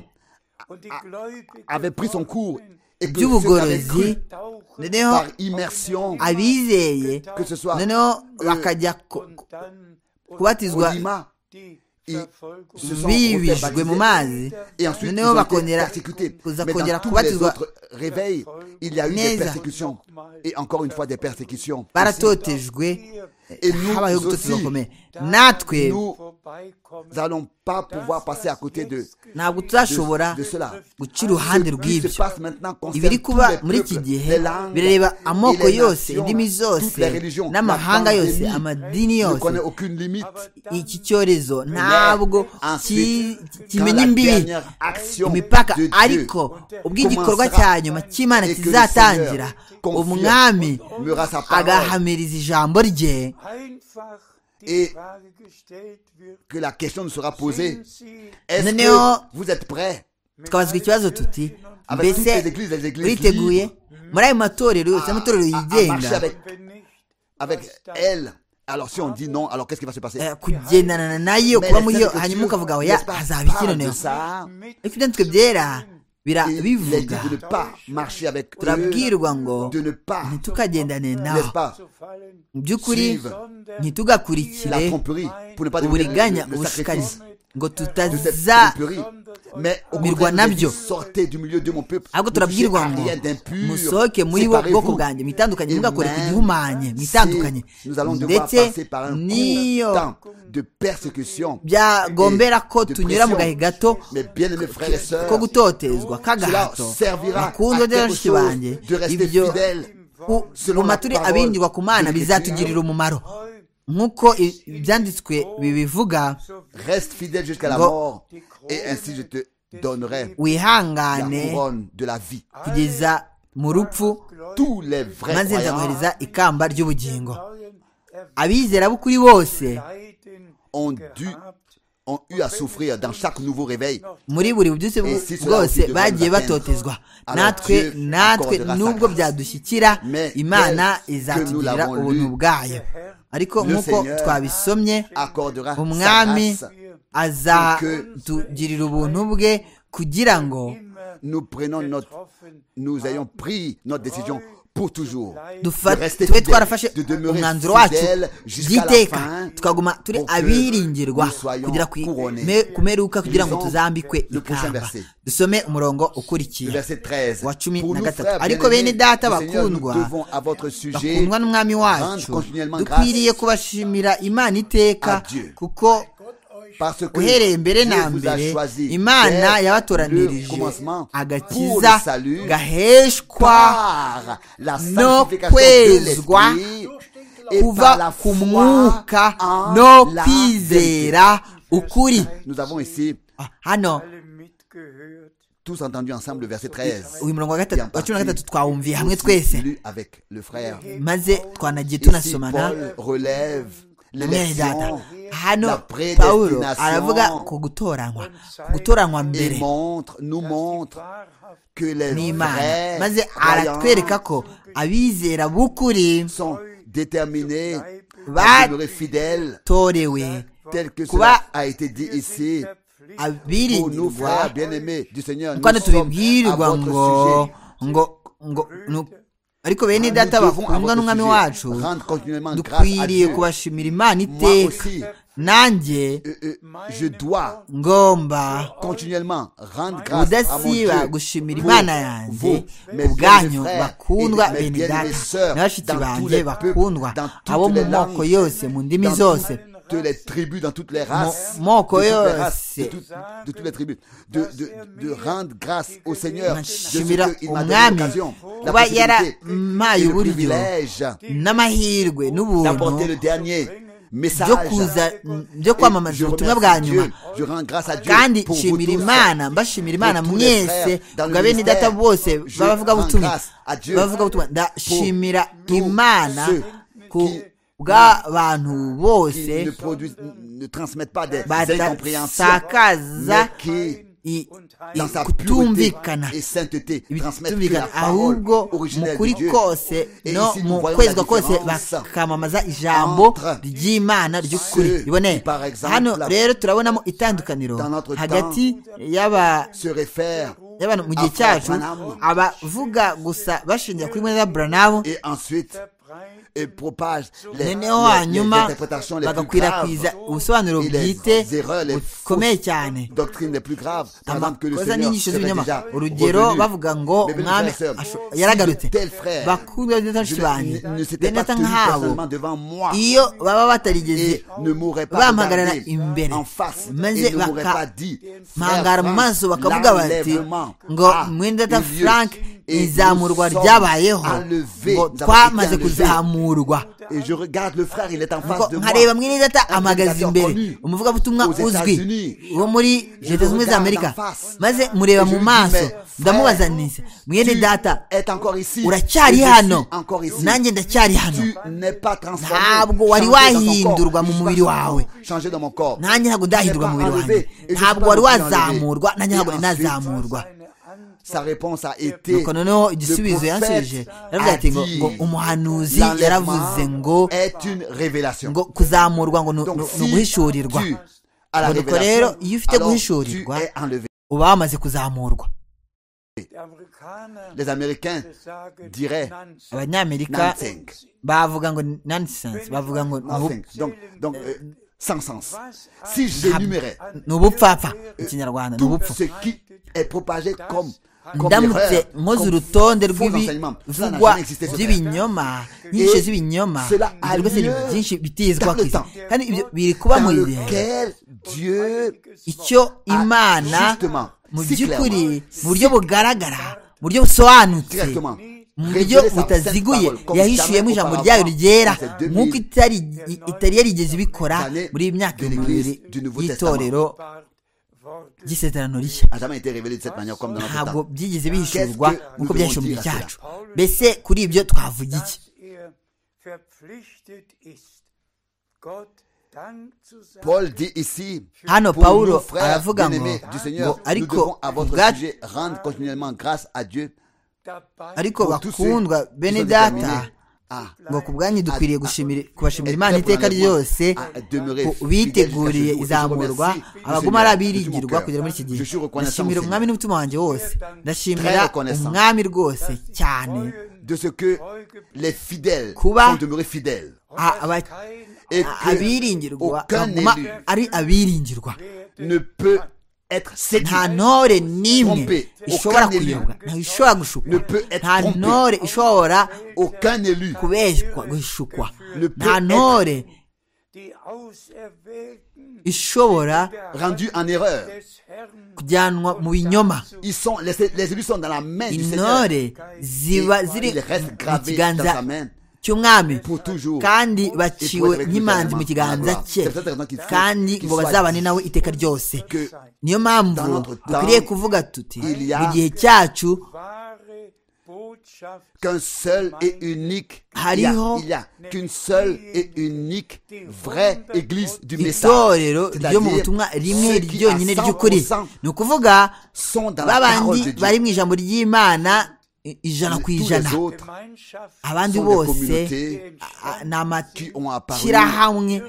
[SPEAKER 2] avait pris son cours et que ceux qui avaient cru
[SPEAKER 4] noneho
[SPEAKER 2] par immersion,
[SPEAKER 4] abizeye
[SPEAKER 2] que ce soit
[SPEAKER 4] noneho bakajya kubatizwa
[SPEAKER 2] au Lima, ils se sont
[SPEAKER 4] bibijwe mu mazi
[SPEAKER 2] et ensuite ils
[SPEAKER 4] noneho
[SPEAKER 2] ont été
[SPEAKER 4] bakongera
[SPEAKER 2] persécutés.
[SPEAKER 4] kuza
[SPEAKER 2] Mais
[SPEAKER 4] kongera
[SPEAKER 2] dans tous les
[SPEAKER 4] kubatizwa
[SPEAKER 2] autres réveils, il y a eu des
[SPEAKER 4] neza.
[SPEAKER 2] persécutions et encore une fois des persécutions. aussi.
[SPEAKER 4] baratotejwe
[SPEAKER 2] Et nous
[SPEAKER 4] habayeho
[SPEAKER 2] aussi,
[SPEAKER 4] gutotezwa gukomeye natwe
[SPEAKER 2] nous n'allons pas pouvoir passer à côté de
[SPEAKER 4] ntabwo tuzashobora
[SPEAKER 2] cela.
[SPEAKER 4] guca uruhande
[SPEAKER 2] Ce qui
[SPEAKER 4] rw'ibyo
[SPEAKER 2] se passe maintenant concerne
[SPEAKER 4] ibiri
[SPEAKER 2] tous
[SPEAKER 4] kuba
[SPEAKER 2] les
[SPEAKER 4] muri iki
[SPEAKER 2] peuples,
[SPEAKER 4] gihe
[SPEAKER 2] les langues
[SPEAKER 4] birareba amoko
[SPEAKER 2] et les
[SPEAKER 4] yose
[SPEAKER 2] nations,
[SPEAKER 4] indimi
[SPEAKER 2] toutes
[SPEAKER 4] zose
[SPEAKER 2] les religions.
[SPEAKER 4] n'amahanga
[SPEAKER 2] La
[SPEAKER 4] yose
[SPEAKER 2] pandémie
[SPEAKER 4] amadini
[SPEAKER 2] ne
[SPEAKER 4] yose
[SPEAKER 2] connaît aucune limite.
[SPEAKER 4] iki cyorezo ntabwo
[SPEAKER 2] Ensuite, quand
[SPEAKER 4] kimenya
[SPEAKER 2] la
[SPEAKER 4] imbibi
[SPEAKER 2] dernière action
[SPEAKER 4] imipaka
[SPEAKER 2] de Dieu
[SPEAKER 4] ariko ubwo igikorwa
[SPEAKER 2] commencera
[SPEAKER 4] cya nyuma cy'Imana
[SPEAKER 2] et que le
[SPEAKER 4] kizatangira
[SPEAKER 2] Seigneur confirme
[SPEAKER 4] umwami
[SPEAKER 2] sa parole
[SPEAKER 4] agahamiriza ijambo rye
[SPEAKER 2] et que la question nous sera posée, est-ce
[SPEAKER 4] Noneho,
[SPEAKER 2] que vous êtes prêts
[SPEAKER 4] tukabazwa ikibazo tuti
[SPEAKER 2] avec toutes
[SPEAKER 4] mbese
[SPEAKER 2] les églises
[SPEAKER 4] uriteguye
[SPEAKER 2] libres
[SPEAKER 4] muri ayo matorero yose amatorero
[SPEAKER 2] à marcher
[SPEAKER 4] yigenga
[SPEAKER 2] avec elle? Alors si on dit non, alors qu'est-ce qui va se passer?
[SPEAKER 4] kugendana nayo
[SPEAKER 2] Mais
[SPEAKER 4] kuba
[SPEAKER 2] les
[SPEAKER 4] muri yo
[SPEAKER 2] Saintes
[SPEAKER 4] hanyuma ukavuga
[SPEAKER 2] Écritures,
[SPEAKER 4] oya
[SPEAKER 2] n'est-ce pas,
[SPEAKER 4] hazaba iki
[SPEAKER 2] parlent de
[SPEAKER 4] noneho
[SPEAKER 2] ça.
[SPEAKER 4] ariko ibyanditswe byera
[SPEAKER 2] Il est dit
[SPEAKER 4] bivuga
[SPEAKER 2] de ne pas marcher avec eux,
[SPEAKER 4] turabwirwa ngo
[SPEAKER 2] de ne pas,
[SPEAKER 4] ntitukagendane nabo
[SPEAKER 2] n'est-ce pas,
[SPEAKER 4] mu by'ukuri
[SPEAKER 2] suivre la
[SPEAKER 4] ntitugakurikire
[SPEAKER 2] tromperie pour ne pas devenir
[SPEAKER 4] uburiganya
[SPEAKER 2] le sacrifice
[SPEAKER 4] ubushikarizi ngo
[SPEAKER 2] de cette
[SPEAKER 4] tutaza
[SPEAKER 2] tromperie. Mais au
[SPEAKER 4] mirwa
[SPEAKER 2] contraire,
[SPEAKER 4] nabyo.
[SPEAKER 2] sortez du milieu de mon peuple.
[SPEAKER 4] ahubwo
[SPEAKER 2] Ne touchez
[SPEAKER 4] turabwirwa
[SPEAKER 2] à
[SPEAKER 4] ngo
[SPEAKER 2] rien d'impur.
[SPEAKER 4] musohoke muri bo bwoko
[SPEAKER 2] Séparez-vous.
[SPEAKER 4] bwanjye mwitandukanye mugakore ku
[SPEAKER 2] Amen.
[SPEAKER 4] gihumanye mwitandukanye
[SPEAKER 2] Si nous allons devoir
[SPEAKER 4] ndetse
[SPEAKER 2] passer par un
[SPEAKER 4] niyo
[SPEAKER 2] court temps de persécution,
[SPEAKER 4] byagombera ko
[SPEAKER 2] de
[SPEAKER 4] tunyura mu
[SPEAKER 2] pression.
[SPEAKER 4] gahe gato
[SPEAKER 2] mes bien-aimés frères et sœurs,
[SPEAKER 4] ko gutotezwa
[SPEAKER 2] cela
[SPEAKER 4] k'agahato
[SPEAKER 2] servira
[SPEAKER 4] bakundwa
[SPEAKER 2] à quelque
[SPEAKER 4] n'abashiki
[SPEAKER 2] chose
[SPEAKER 4] banjye
[SPEAKER 2] de rester
[SPEAKER 4] ibyo
[SPEAKER 2] fidèle selon
[SPEAKER 4] mu
[SPEAKER 2] la
[SPEAKER 4] maturi
[SPEAKER 2] parole
[SPEAKER 4] abinjirwa ku mana
[SPEAKER 2] de
[SPEAKER 4] bizatugirira umumaro nk'uko ibyanditswe bibivuga
[SPEAKER 2] Reste fidèle jusqu'à la
[SPEAKER 4] Ngo-
[SPEAKER 2] mort et ainsi je te donnerai la
[SPEAKER 4] wihangane
[SPEAKER 2] couronne de la vie.
[SPEAKER 4] kugeza mu rupfu
[SPEAKER 2] Tous les vrais
[SPEAKER 4] maze
[SPEAKER 2] croyants
[SPEAKER 4] nzaguhereza ikamba ry'ubugingo abizera b'ukuri bose
[SPEAKER 2] ont eu à souffrir dans chaque nouveau réveil.
[SPEAKER 4] muri buri bubyutse
[SPEAKER 2] Et si cela
[SPEAKER 4] bwose
[SPEAKER 2] aussi devait
[SPEAKER 4] bagiye
[SPEAKER 2] nous atteindre,
[SPEAKER 4] batotezwa
[SPEAKER 2] alors
[SPEAKER 4] natwe
[SPEAKER 2] Dieu
[SPEAKER 4] natwe
[SPEAKER 2] accordera sa
[SPEAKER 4] nubwo
[SPEAKER 2] grâce.
[SPEAKER 4] byadushyikira
[SPEAKER 2] Mais
[SPEAKER 4] imana
[SPEAKER 2] tel que
[SPEAKER 4] izatugirira
[SPEAKER 2] nous l'avons
[SPEAKER 4] ubuntu
[SPEAKER 2] lu,
[SPEAKER 4] bwayo ariko
[SPEAKER 2] le
[SPEAKER 4] nk'uko
[SPEAKER 2] Seigneur
[SPEAKER 4] twabisomye
[SPEAKER 2] accordera sa
[SPEAKER 4] umwami
[SPEAKER 2] grâce.
[SPEAKER 4] azatugirira ubuntu bwe kugira ngo
[SPEAKER 2] Nous ayons pris notre décision pour toujours.
[SPEAKER 4] tube twarafashe umwanzuro wacu by'iteka tukaguma turi abiringirwa kugira ku meruka kugira ngo tuzambikwe ikamba. Dusome umurongo ukurikiye wa 13. Ariko bene data bakundwa n'umwami wacu dukwiriye kubashimira Imana iteka kuko uhereye mbere na mbere Imana yabatoranirije agakiza gaheshwa no kwezwa kuva ku mwuka no kwizera ukuri. Hano
[SPEAKER 2] tous entendu ensemble le verset 13.
[SPEAKER 4] uyu murongo wa 13 twawumviye hamwe twese
[SPEAKER 2] avec le frère.
[SPEAKER 4] maze twanagiye tunasomana
[SPEAKER 2] l'élection,
[SPEAKER 4] hano
[SPEAKER 2] la
[SPEAKER 4] Pawulo
[SPEAKER 2] prédestination,
[SPEAKER 4] aravuga ku gutoranywa mbere
[SPEAKER 2] nous montre que les
[SPEAKER 4] n'Imana,
[SPEAKER 2] vrais
[SPEAKER 4] maze
[SPEAKER 2] croyants
[SPEAKER 4] aratwereka ko abizera b'ukuri
[SPEAKER 2] sont déterminés à demeurer fidèles,
[SPEAKER 4] batorewe
[SPEAKER 2] tel que
[SPEAKER 4] kuba
[SPEAKER 2] cela a été dit ici. Pour nous,
[SPEAKER 4] abiringirwa
[SPEAKER 2] frères bien-aimés du Seigneur, nous
[SPEAKER 4] kandi
[SPEAKER 2] sommes à
[SPEAKER 4] tubibwirwa
[SPEAKER 2] votre sujet.
[SPEAKER 4] ngo ariko bene data bakundwa n'umwami wacu dukwiriye kubashimira Imana iteka. nanjye ngomba ubudasiba gushimira Imana yanjye ubwanyu bakundwa bene data na bashiki banjye bakundwa abo mu moko yose mu ndimi zose
[SPEAKER 2] les tribus, dans toutes les races, de toutes les tribus, de rendre grâce au Seigneur de ce qu'il m'a donné l'occasion, la possibilité et le privilège d'apporter le dernier message. Je rends grâce à Dieu
[SPEAKER 4] kandi
[SPEAKER 2] pour vous
[SPEAKER 4] shimira
[SPEAKER 2] tous,
[SPEAKER 4] Imana mbashimira Imana mwese bene data bose bavuga butumwa ndashimira Imana ku bw'abantu bose badasakaza kutumvikana ahubwo mu kuri kose no mu kwezwa kose bakamamaza ijambo ry'Imana ry'ukuri riboneye. Hano rero turabonamo itandukaniro hagati y'abantu mu gihe cyacu abavuga gusa bashingira kuri mwene Branham noneho hanyuma bagakwirakwiza ubusobanuro bwite bukomeye cyane amakosa n'inyigisho z'ibinyoma. Urugero bavuga ngo umwami yaragarutse. bakundwa b'inshi banjye bene data nk'abo iyo baba batarigeze bampagarara imbere maze bakampangara mu maso bakavuga bati ngo mwene data Frank izamurwa ryabayeho ngo twamaze kuzamurwa. nkareba mwene data amagazi imbere umuvugabutumwa uzwi wo muri Leta Zunze za Amerika maze mureba mu maso ndamubaza nise mwene data uracyari hano nanjye ndacyari hano ntabwo wari wahindurwa mu mubiri wawe nanjye ntabwo ndahindurwa mu mubiri wanjye ntabwo wari wazamurwa nanjye ntabwo nazamurwa.
[SPEAKER 2] Sa réponse a été
[SPEAKER 4] noneho igisubizo yansubije yaravuze ati ngo umuhanuzi yaravuze ngo ngo kuzamurwa ngo guhishurirwa. Nuko rero iyo ufite guhishurirwa uba wamaze kuzamurwa.
[SPEAKER 2] Les Américains diraient
[SPEAKER 4] Abanyamerika bavuga ngo nonsense, bavuga ngo
[SPEAKER 2] donc sans sens. Si j'énumérais
[SPEAKER 4] n'ubupfapfa ikinyarwanda n'ubupfu
[SPEAKER 2] ce qui est propagé comme
[SPEAKER 4] ndamutse nkoze urutonde rw'ibivugwa by'ibinyoma nyinshi z'ibinyoma rwose ni byinshi bitizwa ku isi kandi ibyo biri kuba mu gihe icyo Imana mu by'ukuri mu buryo bugaragara mu buryo busobanutse mu buryo butaziguye yahishuyemo ijambo ryayo ryera nk'uko itari yarigeze ibikora muri iyi myaka 2,000 y'itorero ry'isezerano rishya. Ntabwo byigeze bihishurwa nk'uko byahishuwe mu gihe cyacu. Mbese kuri ibyo twavuga iki?
[SPEAKER 2] Paul dit ici,
[SPEAKER 4] hano Paulo aravuga ngo ariko
[SPEAKER 2] ubwacu rendre continuellement grâce à Dieu,
[SPEAKER 4] ariko bakundwa bene data ngo ku bwanyu dukwiriye kubashimira Imana iteka ryose biteguriye izamurwa abaguma ari abiringirwa kugera muri iki gihe. Ndashimira umwami n'umutima wanjye wose, ndashimira umwami rwose cyane
[SPEAKER 2] de ce que les fidèles sont demeurés fidèles
[SPEAKER 4] abiringirwa baguma ari abiringirwa.
[SPEAKER 2] Ne peut être séduit,
[SPEAKER 4] nta ntore n'imwe ishobora kuyobwa, nta ishobora gushukwa, nta ntore ishobora kubeshywa gushukwa, nta ntore ishobora
[SPEAKER 2] rendu en erreur,
[SPEAKER 4] kujyanwa mu binyoma.
[SPEAKER 2] Les élus sont dans la main du Seigneur,
[SPEAKER 4] intore ziba ziri mu kiganza cy'umwami kandi baciwe nk'imanzi mu kiganza cye kandi ngo bazabane nawe iteka ryose. Niyo mpamvu dukwiriye kuvuga tuti mu gihe cyacu
[SPEAKER 2] qu'un seul et unique, il y a qu'une seule et unique vraie église du message,
[SPEAKER 4] ryo mu butumwa rimwe ryonyine ry'ukuri. Ni ukuvuga babandi bari mu ijambo ry'Imana 100%. Abandi bose ni amashyirahamwe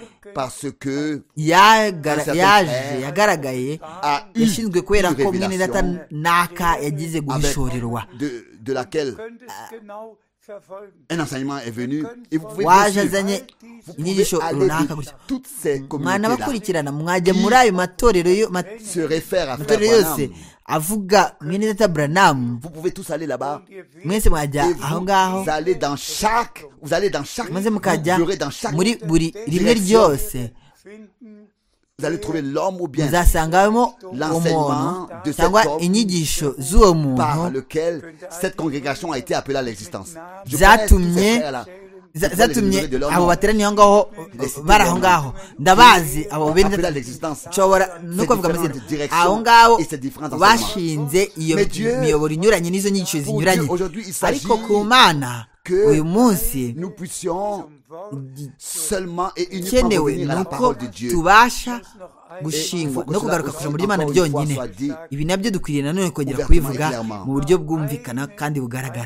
[SPEAKER 4] yagaragaye yashinzwe kubera ko mwene data naka yagize guhishurirwa
[SPEAKER 2] un enseignement est venu et vous pouvez
[SPEAKER 4] waje azanye inyigisho runaka gutya
[SPEAKER 2] toutes ces
[SPEAKER 4] mwana
[SPEAKER 2] communautés
[SPEAKER 4] bakurikirana mwajya muri ayo matorero
[SPEAKER 2] se réfèrent à
[SPEAKER 4] matorero
[SPEAKER 2] Frère
[SPEAKER 4] yose
[SPEAKER 2] Branham.
[SPEAKER 4] avuga mwene data Branham
[SPEAKER 2] Vous pouvez tous aller là-bas
[SPEAKER 4] mwese mwajya
[SPEAKER 2] et
[SPEAKER 4] aho ngaho
[SPEAKER 2] vous allez dans chaque
[SPEAKER 4] maze mukajya
[SPEAKER 2] vous verrez dans chaque
[SPEAKER 4] muri buri rimwe
[SPEAKER 2] direction.
[SPEAKER 4] ryose
[SPEAKER 2] Vous allez trouver l'homme ou bien
[SPEAKER 4] muzasangamo
[SPEAKER 2] l'enseignement
[SPEAKER 4] umuntu
[SPEAKER 2] de cet
[SPEAKER 4] cyangwa
[SPEAKER 2] homme
[SPEAKER 4] inyigisho z'uwo
[SPEAKER 2] par
[SPEAKER 4] muntu
[SPEAKER 2] lequel cette congrégation a été appelée à l'existence. Je connais tous ces
[SPEAKER 4] zatumye
[SPEAKER 2] frères-là.
[SPEAKER 4] zatumye abo bateraniye aho ngaho bari aho ngaho ndabazi abo bene
[SPEAKER 2] Appelés à l'existence.
[SPEAKER 4] nshobora no
[SPEAKER 2] Ces
[SPEAKER 4] kuvuga
[SPEAKER 2] différentes
[SPEAKER 4] amazina
[SPEAKER 2] directions
[SPEAKER 4] aho ngaho
[SPEAKER 2] et ces différents enseignements.
[SPEAKER 4] bashinze iyo
[SPEAKER 2] Mais Dieu,
[SPEAKER 4] miyoboro inyuranye n'izo nyigisho
[SPEAKER 2] Pour
[SPEAKER 4] zinyuranye
[SPEAKER 2] Dieu, aujourd'hui, il s'agit
[SPEAKER 4] ariko ku mana
[SPEAKER 2] que
[SPEAKER 4] uyu munsi
[SPEAKER 2] nous puissions seulement et uniquement
[SPEAKER 4] ikenewe
[SPEAKER 2] revenir à la
[SPEAKER 4] nuko
[SPEAKER 2] parole de Dieu.
[SPEAKER 4] tubasha gushingwa no kugaruka ku ijambo ry'Imana ryonyine. Ibi nabyo dukwiriye nanone kongera kubivuga mu buryo bwumvikana kandi bugaragara.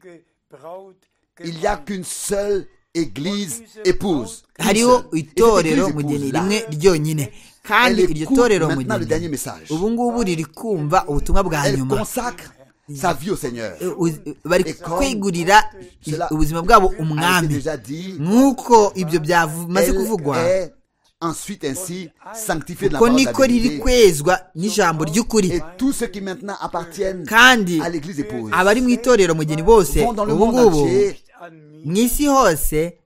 [SPEAKER 2] Il n'y a qu'une seule église épouse.
[SPEAKER 4] Hariho itorero mugeni rimwe ryonyine, kandi iryo torero mugeni ubu ngubu riri kumva ubutumwa bwa nyuma.
[SPEAKER 2] Sa vie au Seigneur.
[SPEAKER 4] Bari kwigurira ubuzima bwabo umwami, nk'uko ibyo byamaze kuvugwa.
[SPEAKER 2] Ensuite ainsi sanctifié de la
[SPEAKER 4] kuko
[SPEAKER 2] parole
[SPEAKER 4] niko riri kwezwa n'ijambo ry'ukuri.
[SPEAKER 2] Et tous ceux qui maintenant appartiennent
[SPEAKER 4] kandi
[SPEAKER 2] à l'église épouse
[SPEAKER 4] abari mu itorero mugeni bose ubu ngubu mu isi hose,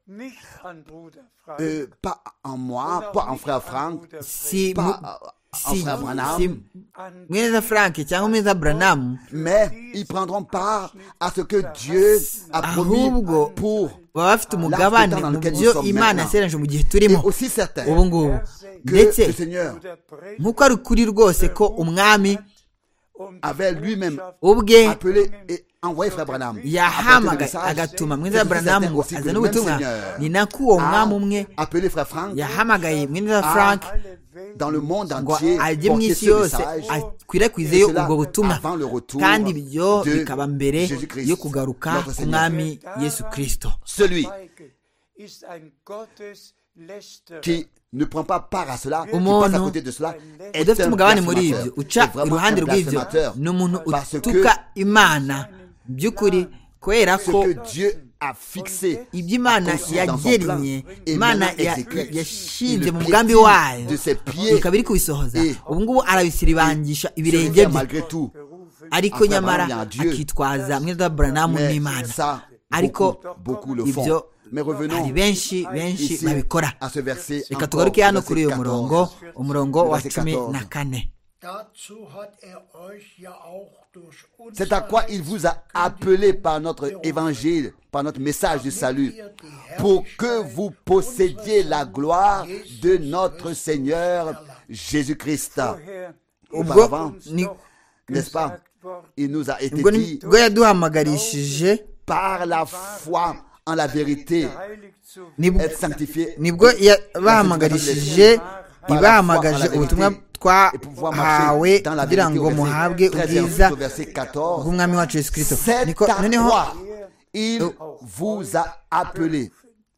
[SPEAKER 2] pas en moi, pas en frère Frank,
[SPEAKER 4] si
[SPEAKER 2] pas en frère Branham,
[SPEAKER 4] mwene Frank cyangwa mwene Branham,
[SPEAKER 2] mais ils prendront part à ce que Dieu a promis pour
[SPEAKER 4] baba bafite umugabane mu byo Imana yaseranije mu gihe turimo
[SPEAKER 2] aussi certain
[SPEAKER 4] ubu ngubu.
[SPEAKER 2] que
[SPEAKER 4] Ndetse
[SPEAKER 2] le Seigneur
[SPEAKER 4] nk'uko ari ukuri rwose ko umwami
[SPEAKER 2] avait lui-même
[SPEAKER 4] ubwe
[SPEAKER 2] appelé et envoyé frère Branham,
[SPEAKER 4] yahamagaye agatuma mwene Branham ngo azane ubutumwa. Ni nako uwo mwami umwe
[SPEAKER 2] appelé frère Frank
[SPEAKER 4] yahamagaye mwene Frank
[SPEAKER 2] dans le monde
[SPEAKER 4] ngo
[SPEAKER 2] entier
[SPEAKER 4] ajye mu
[SPEAKER 2] porter
[SPEAKER 4] isi
[SPEAKER 2] ce
[SPEAKER 4] yose
[SPEAKER 2] message,
[SPEAKER 4] akwirakwizeyo ubwo butumwa,
[SPEAKER 2] avant le retour
[SPEAKER 4] kandi ibyo
[SPEAKER 2] de
[SPEAKER 4] bikaba mbere
[SPEAKER 2] Jésus-Christ,
[SPEAKER 4] yo kugaruka
[SPEAKER 2] notre Seigneur.
[SPEAKER 4] k'umwami Yesu Kristo.
[SPEAKER 2] Celui qui ne prend pas part à cela, qui passe à côté de cela, est
[SPEAKER 4] udafite
[SPEAKER 2] un
[SPEAKER 4] umugabane muri ibyo,
[SPEAKER 2] blasphémateur.
[SPEAKER 4] uca
[SPEAKER 2] C'est vraiment
[SPEAKER 4] iruhande
[SPEAKER 2] un
[SPEAKER 4] rw'ibyo,
[SPEAKER 2] blasphémateur.
[SPEAKER 4] ni umuntu
[SPEAKER 2] Parce
[SPEAKER 4] utuka
[SPEAKER 2] que
[SPEAKER 4] Imana by'ukuri, kubera
[SPEAKER 2] ce
[SPEAKER 4] ko
[SPEAKER 2] que Dieu a fixé,
[SPEAKER 4] ibyo Imana
[SPEAKER 2] a conçu dans son plan,
[SPEAKER 4] yagennye,
[SPEAKER 2] et
[SPEAKER 4] Imana
[SPEAKER 2] maintenant exécute,
[SPEAKER 4] yashinze
[SPEAKER 2] il
[SPEAKER 4] mu
[SPEAKER 2] le
[SPEAKER 4] mugambi
[SPEAKER 2] piétine
[SPEAKER 4] wayo,
[SPEAKER 2] de ses pieds,
[SPEAKER 4] ikaba iri kubisohoza.
[SPEAKER 2] et
[SPEAKER 4] Ubu ngubu arabisiribangisha
[SPEAKER 2] se
[SPEAKER 4] ibirenge
[SPEAKER 2] réfère
[SPEAKER 4] bye,
[SPEAKER 2] malgré tout
[SPEAKER 4] ariko
[SPEAKER 2] Frère
[SPEAKER 4] nyamara
[SPEAKER 2] Branham, il y a Dieu.
[SPEAKER 4] akitwaza mwene Branham
[SPEAKER 2] mais
[SPEAKER 4] n'Imana.
[SPEAKER 2] ça,
[SPEAKER 4] Ariko
[SPEAKER 2] beaucoup le
[SPEAKER 4] ibyo
[SPEAKER 2] font. Mais revenons
[SPEAKER 4] hari benshi
[SPEAKER 2] ici
[SPEAKER 4] babikora.
[SPEAKER 2] à ce verset
[SPEAKER 4] Reka
[SPEAKER 2] encore,
[SPEAKER 4] tugaruke hano
[SPEAKER 2] verset
[SPEAKER 4] kuri uyu
[SPEAKER 2] 14.
[SPEAKER 4] umurongo wa
[SPEAKER 2] Verset
[SPEAKER 4] 14.
[SPEAKER 2] C'est à quoi il vous a appelé par notre évangile, par notre message du salut, pour que vous possédiez la gloire de notre Seigneur Jésus-Christ. Auparavant, n'est-ce pas, il nous a été dit
[SPEAKER 4] ubwo yaduhamagarishije
[SPEAKER 2] par la foi en la vérité, être sanctifié,
[SPEAKER 4] nibwo yabahamagarishije ibahamagaje ubutumwa twahawe kugira ngo muhabwe ubwiza bw'umwami wacu Yesu Kristo. Niko noneho
[SPEAKER 2] il vous a appelé.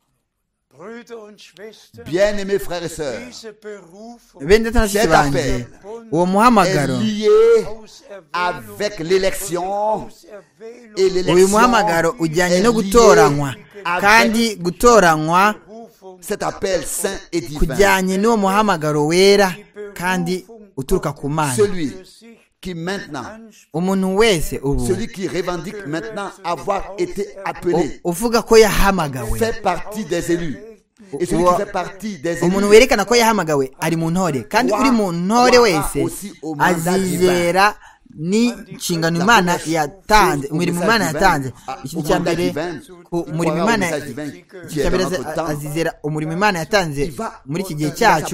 [SPEAKER 2] Bien-aimés frères et sœurs,
[SPEAKER 4] bene data na bashiki banjye, uwo muhamagaro
[SPEAKER 2] est lié avec l'élection, et
[SPEAKER 4] uyu
[SPEAKER 2] l'élection
[SPEAKER 4] muhamagaro ujyanye
[SPEAKER 2] est
[SPEAKER 4] no
[SPEAKER 2] liée
[SPEAKER 4] gutoranywa,
[SPEAKER 2] avec
[SPEAKER 4] kandi gutoranywa
[SPEAKER 2] cet appel saint et divin.
[SPEAKER 4] kujyanye n'uwo muhamagaro wera kandi uturuka ku Mana.
[SPEAKER 2] Celui qui maintenant,
[SPEAKER 4] Umuntu wese ubu
[SPEAKER 2] celui qui revendique maintenant avoir été appelé,
[SPEAKER 4] uvuga ko yahamagawe,
[SPEAKER 2] fait partie des élus. Et celui qui fait partie des
[SPEAKER 4] umuntu
[SPEAKER 2] élus
[SPEAKER 4] werekana ko yahamagawe ari mu ntore, kandi uri mu ntore wese azizera n'inshingano Imana yatanze, umurimo Imana yatanze. Ikintu cya mbere, umurimo Imana azizera umurimo Imana yatanze muri iki gihe cyacu.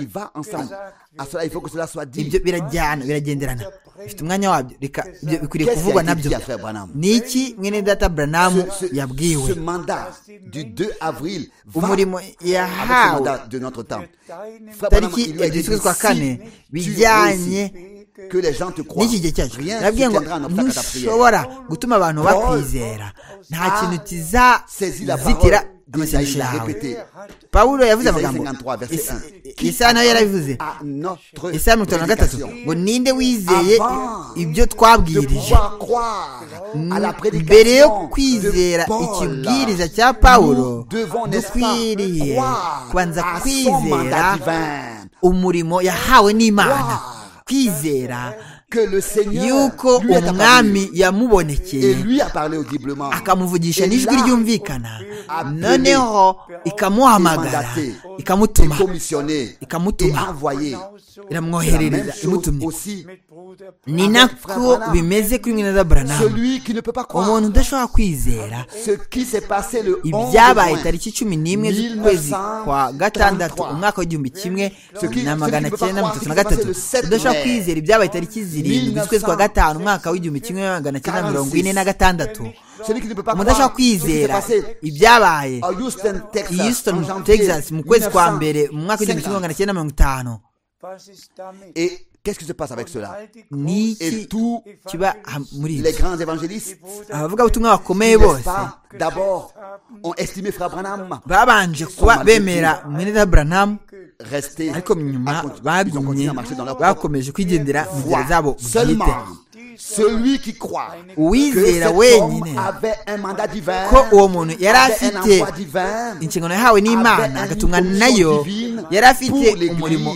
[SPEAKER 4] Ibyo birajyana, biragenderana, bifite umwanya wabyo. Reka ibyo bikwiriye kuvugwa nabyo. Ni iki mwene data Branham yabwiwe?
[SPEAKER 2] Ce mandat du 2 avril va
[SPEAKER 4] umurimo
[SPEAKER 2] avec ce
[SPEAKER 4] yahawe
[SPEAKER 2] mandat de notre temps. Frère Branham,
[SPEAKER 4] tariki
[SPEAKER 2] il lui a dit,
[SPEAKER 4] ebyiri z'ukwezi kwa kane
[SPEAKER 2] si tu
[SPEAKER 4] bijyanye
[SPEAKER 2] réussis, que les gens te croient,
[SPEAKER 4] n'iki gihe cyacu.
[SPEAKER 2] rien ne
[SPEAKER 4] Nabwiye ngo
[SPEAKER 2] tiendra en obstacle à ta prière.
[SPEAKER 4] ntushobora gutuma abantu bakwizera, nta kintu kizazitira
[SPEAKER 2] d'Ésaïe l'a répété.
[SPEAKER 4] Pawulo yavuze
[SPEAKER 2] Ésaïe
[SPEAKER 4] amagambo
[SPEAKER 2] 53, verset 1.
[SPEAKER 4] Yesaya nawe yarabivuze
[SPEAKER 2] À notre
[SPEAKER 4] Yesaya 53
[SPEAKER 2] prédication,
[SPEAKER 4] ngo ninde wizeye ibyo
[SPEAKER 2] de
[SPEAKER 4] twabwirije
[SPEAKER 2] pouvoir croire à la
[SPEAKER 4] mbere yo
[SPEAKER 2] prédication
[SPEAKER 4] kwizera
[SPEAKER 2] de Paul,
[SPEAKER 4] ikibwiriza cya Pawulo
[SPEAKER 2] nous devons, n'est-ce pas,
[SPEAKER 4] dukwiriye
[SPEAKER 2] croire
[SPEAKER 4] kubanza
[SPEAKER 2] à son mandat
[SPEAKER 4] kwizera
[SPEAKER 2] divin.
[SPEAKER 4] umurimo yahawe n'Imana, kwizera
[SPEAKER 2] Que le Seigneur
[SPEAKER 4] yuko
[SPEAKER 2] lui est apparu
[SPEAKER 4] umwami
[SPEAKER 2] et
[SPEAKER 4] yamubonekeye
[SPEAKER 2] lui a parlé audiblement.
[SPEAKER 4] akamuvugisha
[SPEAKER 2] Et
[SPEAKER 4] n'ijwi
[SPEAKER 2] là,
[SPEAKER 4] ryumvikana,
[SPEAKER 2] appelé,
[SPEAKER 4] noneho ikamuhamagara
[SPEAKER 2] mandaté,
[SPEAKER 4] ikamutuma
[SPEAKER 2] commissionné et envoyé.
[SPEAKER 4] iramwoherereza imutumye.
[SPEAKER 2] Aussi,
[SPEAKER 4] Ni nako bimeze kuri mwene Aburahamu,
[SPEAKER 2] celui qui ne peut pas croire
[SPEAKER 4] umuntu udashobora kwizera
[SPEAKER 2] ce qui s'est passé le 11
[SPEAKER 4] ibyabaye
[SPEAKER 2] juin
[SPEAKER 4] tariki 11 z'ukwezi kwa gatandatu umwaka w'igihumbi kimwe na magana cyenda mirongo itatu na gatatu, udashobora kwizera ibyabaye tariki 7 z'ukwezi kwa gatanu umwaka w'igihumbi kimwe magana cyenda mirongo ine na gatandatu.
[SPEAKER 2] celui qui ne peut pas
[SPEAKER 4] umuntu udashobora
[SPEAKER 2] croire ce qui s'est
[SPEAKER 4] kwizera
[SPEAKER 2] passé
[SPEAKER 4] ibyabaye
[SPEAKER 2] à Houston, Texas,
[SPEAKER 4] i Houston,
[SPEAKER 2] en janvier
[SPEAKER 4] Texas mu kwezi kwa mbere mu mwaka w'igihumbi kimwe
[SPEAKER 2] 1950.
[SPEAKER 4] magana cyenda mirongo itanu.
[SPEAKER 2] Et qu'est-ce qui se passe avec cela?
[SPEAKER 4] Ni
[SPEAKER 2] Et
[SPEAKER 4] iki
[SPEAKER 2] tous
[SPEAKER 4] kiba muri
[SPEAKER 2] les
[SPEAKER 4] ibyo?
[SPEAKER 2] grands évangélistes,
[SPEAKER 4] abavugabutumwa bakomeye
[SPEAKER 2] n'est-ce
[SPEAKER 4] bose
[SPEAKER 2] pas, d'abord ont estimé Frère Branham
[SPEAKER 4] babanje kuba bemera mwene Aburahamu,
[SPEAKER 2] resté,
[SPEAKER 4] ariko nyuma
[SPEAKER 2] ils ont continué
[SPEAKER 4] bagumye
[SPEAKER 2] à marcher dans leur propre
[SPEAKER 4] bakomeje kwigendera mu nzira zabo
[SPEAKER 2] foi. Seulement
[SPEAKER 4] bwite.
[SPEAKER 2] celui qui croit que
[SPEAKER 4] Uwizera
[SPEAKER 2] cet
[SPEAKER 4] wenyine
[SPEAKER 2] homme avait un mandat divin,
[SPEAKER 4] ko uwo muntu yari
[SPEAKER 2] avait un
[SPEAKER 4] afite
[SPEAKER 2] emploi divin,
[SPEAKER 4] inshingano yahawe n'Imana agatumwa nayo, yari afite umurimo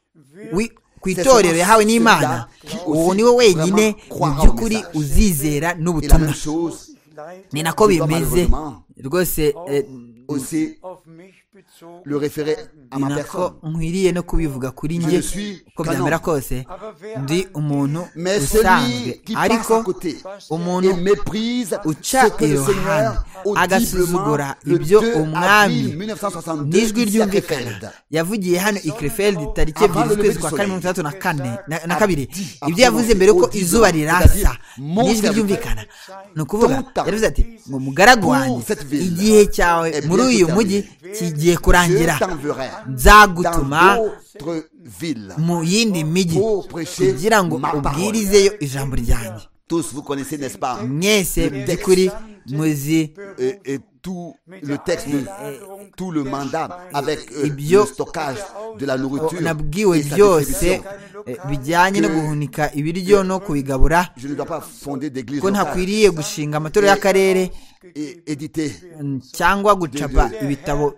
[SPEAKER 4] ku itorero yahawe n'Imana, uwo ni we wenyine mu by'ukuri uzizera
[SPEAKER 2] et la
[SPEAKER 4] n'ubutumwa.
[SPEAKER 2] même chose
[SPEAKER 4] Ni nako bimeze rwose,
[SPEAKER 2] aussi le référer à
[SPEAKER 4] ni
[SPEAKER 2] ma
[SPEAKER 4] nako
[SPEAKER 2] personne.
[SPEAKER 4] nkwiriye no kubivuga kuri
[SPEAKER 2] Je
[SPEAKER 4] njye
[SPEAKER 2] ne suis
[SPEAKER 4] uko
[SPEAKER 2] qu'un
[SPEAKER 4] byamera
[SPEAKER 2] homme.
[SPEAKER 4] kose, ndi umuntu
[SPEAKER 2] Mais
[SPEAKER 4] usanzwe,
[SPEAKER 2] celui qui passe
[SPEAKER 4] ariko
[SPEAKER 2] à côté
[SPEAKER 4] umuntu
[SPEAKER 2] et méprise
[SPEAKER 4] uca
[SPEAKER 2] ce que le
[SPEAKER 4] iruhande
[SPEAKER 2] Seigneur audiblement
[SPEAKER 4] agasuzugura
[SPEAKER 2] le
[SPEAKER 4] ibyo
[SPEAKER 2] 2
[SPEAKER 4] umwami
[SPEAKER 2] avril 1962
[SPEAKER 4] n'ijwi
[SPEAKER 2] ici à
[SPEAKER 4] ryumvikana
[SPEAKER 2] Krefeld
[SPEAKER 4] yavugiye hano i Krefeld tariki
[SPEAKER 2] Avant
[SPEAKER 4] ebyiri
[SPEAKER 2] le
[SPEAKER 4] z'ukwezi
[SPEAKER 2] lever
[SPEAKER 4] kwa
[SPEAKER 2] du
[SPEAKER 4] kane mirongo itandatu na kane na
[SPEAKER 2] a
[SPEAKER 4] kabiri,
[SPEAKER 2] dit,
[SPEAKER 4] ibyo
[SPEAKER 2] a
[SPEAKER 4] yavuze mbere ko
[SPEAKER 2] prononcé
[SPEAKER 4] izuba
[SPEAKER 2] audiblement,
[SPEAKER 4] rirasa
[SPEAKER 2] c'est-à-dire, mon
[SPEAKER 4] n'ijwi
[SPEAKER 2] serviteur,
[SPEAKER 4] ryumvikana, ni ukuvuga
[SPEAKER 2] ton temps
[SPEAKER 4] yaravuze ati ngo mugaragu wanjye,
[SPEAKER 2] pour cette ville
[SPEAKER 4] igihe cyawe
[SPEAKER 2] est
[SPEAKER 4] muri
[SPEAKER 2] bientôt
[SPEAKER 4] uyu
[SPEAKER 2] terminé.
[SPEAKER 4] mujyi kigiye kurangira,
[SPEAKER 2] Je t'enverrai
[SPEAKER 4] nzagutuma
[SPEAKER 2] dans d'autres villes
[SPEAKER 4] mu yindi mijyi
[SPEAKER 2] pour prêcher
[SPEAKER 4] kugira ngo
[SPEAKER 2] ma parole.
[SPEAKER 4] ubwirizeyo ijambo ryanjye.
[SPEAKER 2] Tous vous connaissez, n'est-ce pas,
[SPEAKER 4] Mwese by'ukuri muzi
[SPEAKER 2] et tout le texte, tout le mandat avec
[SPEAKER 4] Ibyo
[SPEAKER 2] le stockage de la nourriture
[SPEAKER 4] nabwiwe
[SPEAKER 2] et sa
[SPEAKER 4] byose
[SPEAKER 2] distribution.
[SPEAKER 4] bijyanye no guhunika ibiryo no kubigabura,
[SPEAKER 2] Je ne dois pas fonder d'église
[SPEAKER 4] ko
[SPEAKER 2] locale
[SPEAKER 4] ntakwiriye gushinga amatorero y'akarere
[SPEAKER 2] et éditer
[SPEAKER 4] cyangwa gucapa ibitabo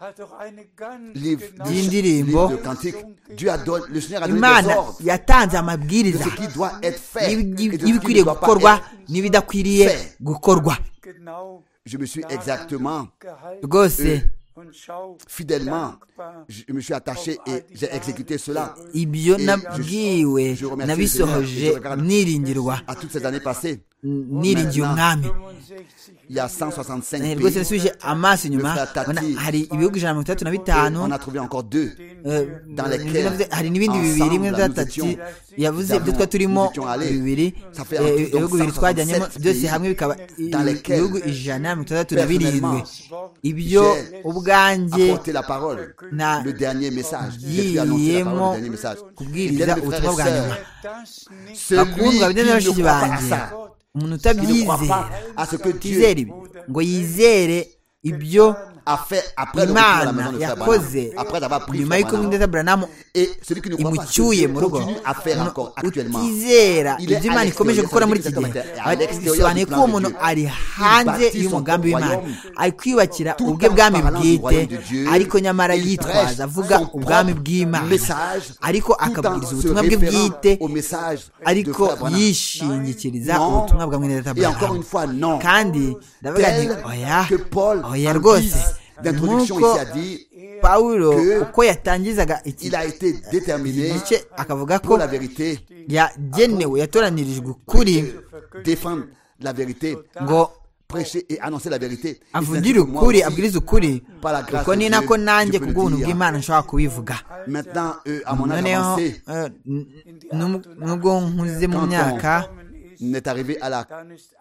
[SPEAKER 2] livre
[SPEAKER 4] by'indirimbo.
[SPEAKER 2] de cantiques. Dieu a donné, le Seigneur a donné des
[SPEAKER 4] Imana
[SPEAKER 2] ordres
[SPEAKER 4] yatanze
[SPEAKER 2] de
[SPEAKER 4] amabwiriza
[SPEAKER 2] ce qui doit être fait et de ce qui ne
[SPEAKER 4] y'ibikwiriye
[SPEAKER 2] doit pas
[SPEAKER 4] gukorwa
[SPEAKER 2] être.
[SPEAKER 4] n'ibidakwiriye
[SPEAKER 2] fait.
[SPEAKER 4] gukorwa.
[SPEAKER 2] Je me suis exactement,
[SPEAKER 4] Rwose
[SPEAKER 2] fidèlement, je me suis attaché et j'ai exécuté cela.
[SPEAKER 4] ibyo
[SPEAKER 2] Et
[SPEAKER 4] nabwiwe
[SPEAKER 2] je remercie
[SPEAKER 4] nabisohoje
[SPEAKER 2] le Seigneur et je regarde
[SPEAKER 4] niringirwa,
[SPEAKER 2] à toutes ces années passées.
[SPEAKER 4] niringiye umwami.
[SPEAKER 2] Il y a 165
[SPEAKER 4] Rwose
[SPEAKER 2] pays.
[SPEAKER 4] nasubije amaso inyuma,
[SPEAKER 2] Le frère Tati,
[SPEAKER 4] ubona hari ibihugu 135
[SPEAKER 2] On a trouvé encore deux dans lesquels
[SPEAKER 4] hari n'ibindi bibiri, imwe
[SPEAKER 2] ensemble,
[SPEAKER 4] gatatu
[SPEAKER 2] nous
[SPEAKER 4] yavuze ibyo twa turimo
[SPEAKER 2] nous étions allés.
[SPEAKER 4] bibiri,
[SPEAKER 2] Ça fait en tout, donc,
[SPEAKER 4] ibihugu bibiri twajyanyemo
[SPEAKER 2] 167
[SPEAKER 4] byose
[SPEAKER 2] pays
[SPEAKER 4] hamwe bikaba
[SPEAKER 2] dans lesquels,
[SPEAKER 4] ibihugu 167.
[SPEAKER 2] personnellement,
[SPEAKER 4] ibyo
[SPEAKER 2] j'ai
[SPEAKER 4] apporter
[SPEAKER 2] apporter la parole,
[SPEAKER 4] na
[SPEAKER 2] le dernier message. J'ai pu annoncer la parole, le dernier message.
[SPEAKER 4] kubwiriza
[SPEAKER 2] Bien, mes
[SPEAKER 4] ubutumwa bwa
[SPEAKER 2] frères et
[SPEAKER 4] nyuma.
[SPEAKER 2] sœurs,
[SPEAKER 4] bakundwa
[SPEAKER 2] celui qui
[SPEAKER 4] bene
[SPEAKER 2] ne
[SPEAKER 4] bashiki
[SPEAKER 2] croit pas à
[SPEAKER 4] banjye,
[SPEAKER 2] ça,
[SPEAKER 4] umuntu
[SPEAKER 2] qui ne croit
[SPEAKER 4] utabyizera
[SPEAKER 2] pas à ce que
[SPEAKER 4] utizera
[SPEAKER 2] Dieu
[SPEAKER 4] ibi ngo yizere ibyo
[SPEAKER 2] a fait après le retour à la
[SPEAKER 4] Imana
[SPEAKER 2] maison de Frère
[SPEAKER 4] yakoze
[SPEAKER 2] Branham, après avoir pris
[SPEAKER 4] nyuma
[SPEAKER 2] Frère
[SPEAKER 4] y'uko
[SPEAKER 2] Branham.
[SPEAKER 4] mwenda Aburahamu
[SPEAKER 2] Et celui qui ne croit pas, ce que
[SPEAKER 4] imucyuye
[SPEAKER 2] Dieu
[SPEAKER 4] mu rugo,
[SPEAKER 2] continue à faire encore actuellement.
[SPEAKER 4] utizera
[SPEAKER 2] Il est
[SPEAKER 4] ibyo
[SPEAKER 2] à
[SPEAKER 4] Imana ikomeje
[SPEAKER 2] l'extérieur,
[SPEAKER 4] gukora muri
[SPEAKER 2] ça
[SPEAKER 4] iki
[SPEAKER 2] veut
[SPEAKER 4] gihe,
[SPEAKER 2] dire qu'il est à l'extérieur
[SPEAKER 4] bisobanuye
[SPEAKER 2] du
[SPEAKER 4] ko
[SPEAKER 2] plan
[SPEAKER 4] uwo
[SPEAKER 2] de
[SPEAKER 4] muntu
[SPEAKER 2] Dieu.
[SPEAKER 4] ari
[SPEAKER 2] Il
[SPEAKER 4] hanze
[SPEAKER 2] bâtit
[SPEAKER 4] y'umugambi
[SPEAKER 2] son
[SPEAKER 4] w'Imana,
[SPEAKER 2] royaume,
[SPEAKER 4] ari kwiyubakira
[SPEAKER 2] tout
[SPEAKER 4] ubwe
[SPEAKER 2] en
[SPEAKER 4] bwami
[SPEAKER 2] parlant du
[SPEAKER 4] bwite,
[SPEAKER 2] royaume de Dieu.
[SPEAKER 4] ariko nyamara
[SPEAKER 2] Il
[SPEAKER 4] yitwaza
[SPEAKER 2] prêche
[SPEAKER 4] avuga
[SPEAKER 2] son
[SPEAKER 4] ubwami
[SPEAKER 2] propre
[SPEAKER 4] bw'Imana,
[SPEAKER 2] message,
[SPEAKER 4] ariko
[SPEAKER 2] tout en
[SPEAKER 4] akabwiriza
[SPEAKER 2] se
[SPEAKER 4] ubutumwa bwe
[SPEAKER 2] référant
[SPEAKER 4] bwite,
[SPEAKER 2] au message de
[SPEAKER 4] ariko
[SPEAKER 2] Frère Branham.
[SPEAKER 4] yishingikiriza
[SPEAKER 2] Non.
[SPEAKER 4] ubutumwa bwa mwene
[SPEAKER 2] Et encore une
[SPEAKER 4] Aburahamu.
[SPEAKER 2] fois, non.
[SPEAKER 4] Kandi ndavuga nti
[SPEAKER 2] Tel
[SPEAKER 4] oya
[SPEAKER 2] que Paul,
[SPEAKER 4] oya
[SPEAKER 2] en
[SPEAKER 4] rwose,
[SPEAKER 2] guise d'introduction
[SPEAKER 4] nk'uko
[SPEAKER 2] ici, a dit,
[SPEAKER 4] Pawulo
[SPEAKER 2] que
[SPEAKER 4] uko yatangizaga iki
[SPEAKER 2] il a été déterminé
[SPEAKER 4] gice akavuga ko
[SPEAKER 2] pour la vérité,
[SPEAKER 4] yagenewe yatoranyirijwe ukuri
[SPEAKER 2] défendre la vérité,
[SPEAKER 4] ngo
[SPEAKER 2] prêcher et annoncer la vérité.
[SPEAKER 4] avugire ukuri, abwirize ukuri,
[SPEAKER 2] par la grâce
[SPEAKER 4] uko
[SPEAKER 2] de
[SPEAKER 4] ni
[SPEAKER 2] Dieu,
[SPEAKER 4] nako nanjye
[SPEAKER 2] je peux le
[SPEAKER 4] kubw'ubuntu
[SPEAKER 2] dire.
[SPEAKER 4] bw'Imana nshobora kubivuga.
[SPEAKER 2] Maintenant, à mon âge
[SPEAKER 4] Noneho
[SPEAKER 2] avancé,
[SPEAKER 4] nubwo nkuze mu myaka,
[SPEAKER 2] on est arrivé à la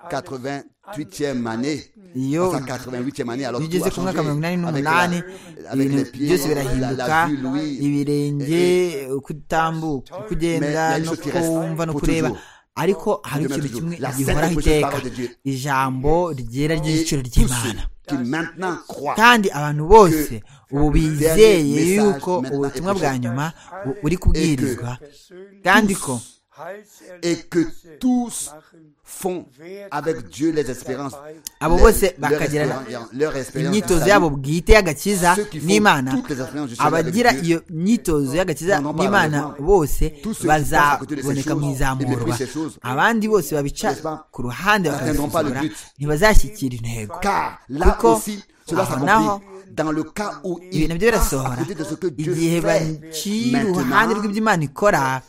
[SPEAKER 2] 88e année,
[SPEAKER 4] iyo
[SPEAKER 2] à sa 88e année, alors
[SPEAKER 4] iyo
[SPEAKER 2] tout
[SPEAKER 4] ugeze
[SPEAKER 2] a
[SPEAKER 4] ku mwaka
[SPEAKER 2] changé.
[SPEAKER 4] 88
[SPEAKER 2] Avec les
[SPEAKER 4] ibintu
[SPEAKER 2] pieds,
[SPEAKER 4] byose
[SPEAKER 2] la
[SPEAKER 4] birahinduka,
[SPEAKER 2] vue, l'ouïe.
[SPEAKER 4] ibirenge, uko utambuka, uko ugenda,
[SPEAKER 2] Mais il y a une
[SPEAKER 4] no
[SPEAKER 2] chose qui reste
[SPEAKER 4] kumva no
[SPEAKER 2] pour
[SPEAKER 4] kureba,
[SPEAKER 2] toujours.
[SPEAKER 4] ariko hari ikintu kimwe gihoraho iteka, ijambo ryera ry'igiciro ry'Imana. Kandi abantu bose ubu bizeye yuko ubutumwa bwa nyuma buri kubwirizwa, kandi ko
[SPEAKER 2] et que tous font avec Dieu les espérances,
[SPEAKER 4] abo bose bakagira imyitozo yabo bwite y'agakiza n'Imana. Abagira iyo myitozo y'agakiza n'Imana bose bazaboneka mu izamurwa, abandi bose babica ku ruhande bakabisuzugura ntibazashyikira intego, kuko aho naho ibintu byo birasohora igihe baciye uruhande rw'iby'Imana ikora.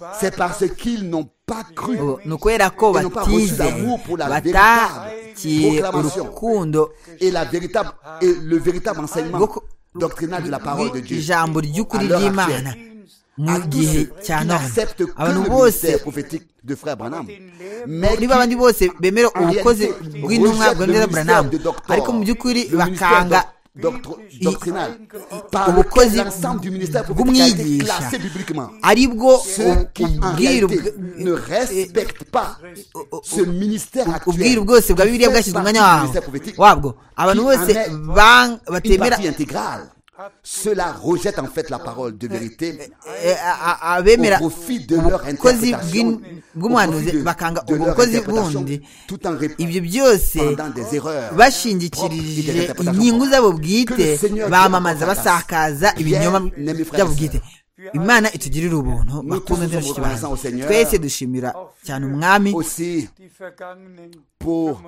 [SPEAKER 4] Ni ukubera ko batize, batakiye urukundo ijambo ry'ukuri ry'Imana mu gihe cya none. Abantu bose niba abandi bose bemera ubukozi bw'intumwa bwa Branham, ariko mu by'ukuri bakanga ubukozi bw'umwigisha aribwo ubwiru bwose bwa Bibiliya bwashyizwe umwanya wabwo. Abantu bose batemera
[SPEAKER 2] cela rejette en fait la parole de vérité
[SPEAKER 4] abemera
[SPEAKER 2] au profit de leur
[SPEAKER 4] ubukozi bw'umuhanuzi bakanga ubukozi bundi. Ibyo byose bashingikirije inyungu zabo bwite, bamamaza basakaza ibinyoma byabo bwite. Imana itugirira ubuntu bakunze n'abashiki bacu. Twese dushimira cyane Umwami
[SPEAKER 2] pour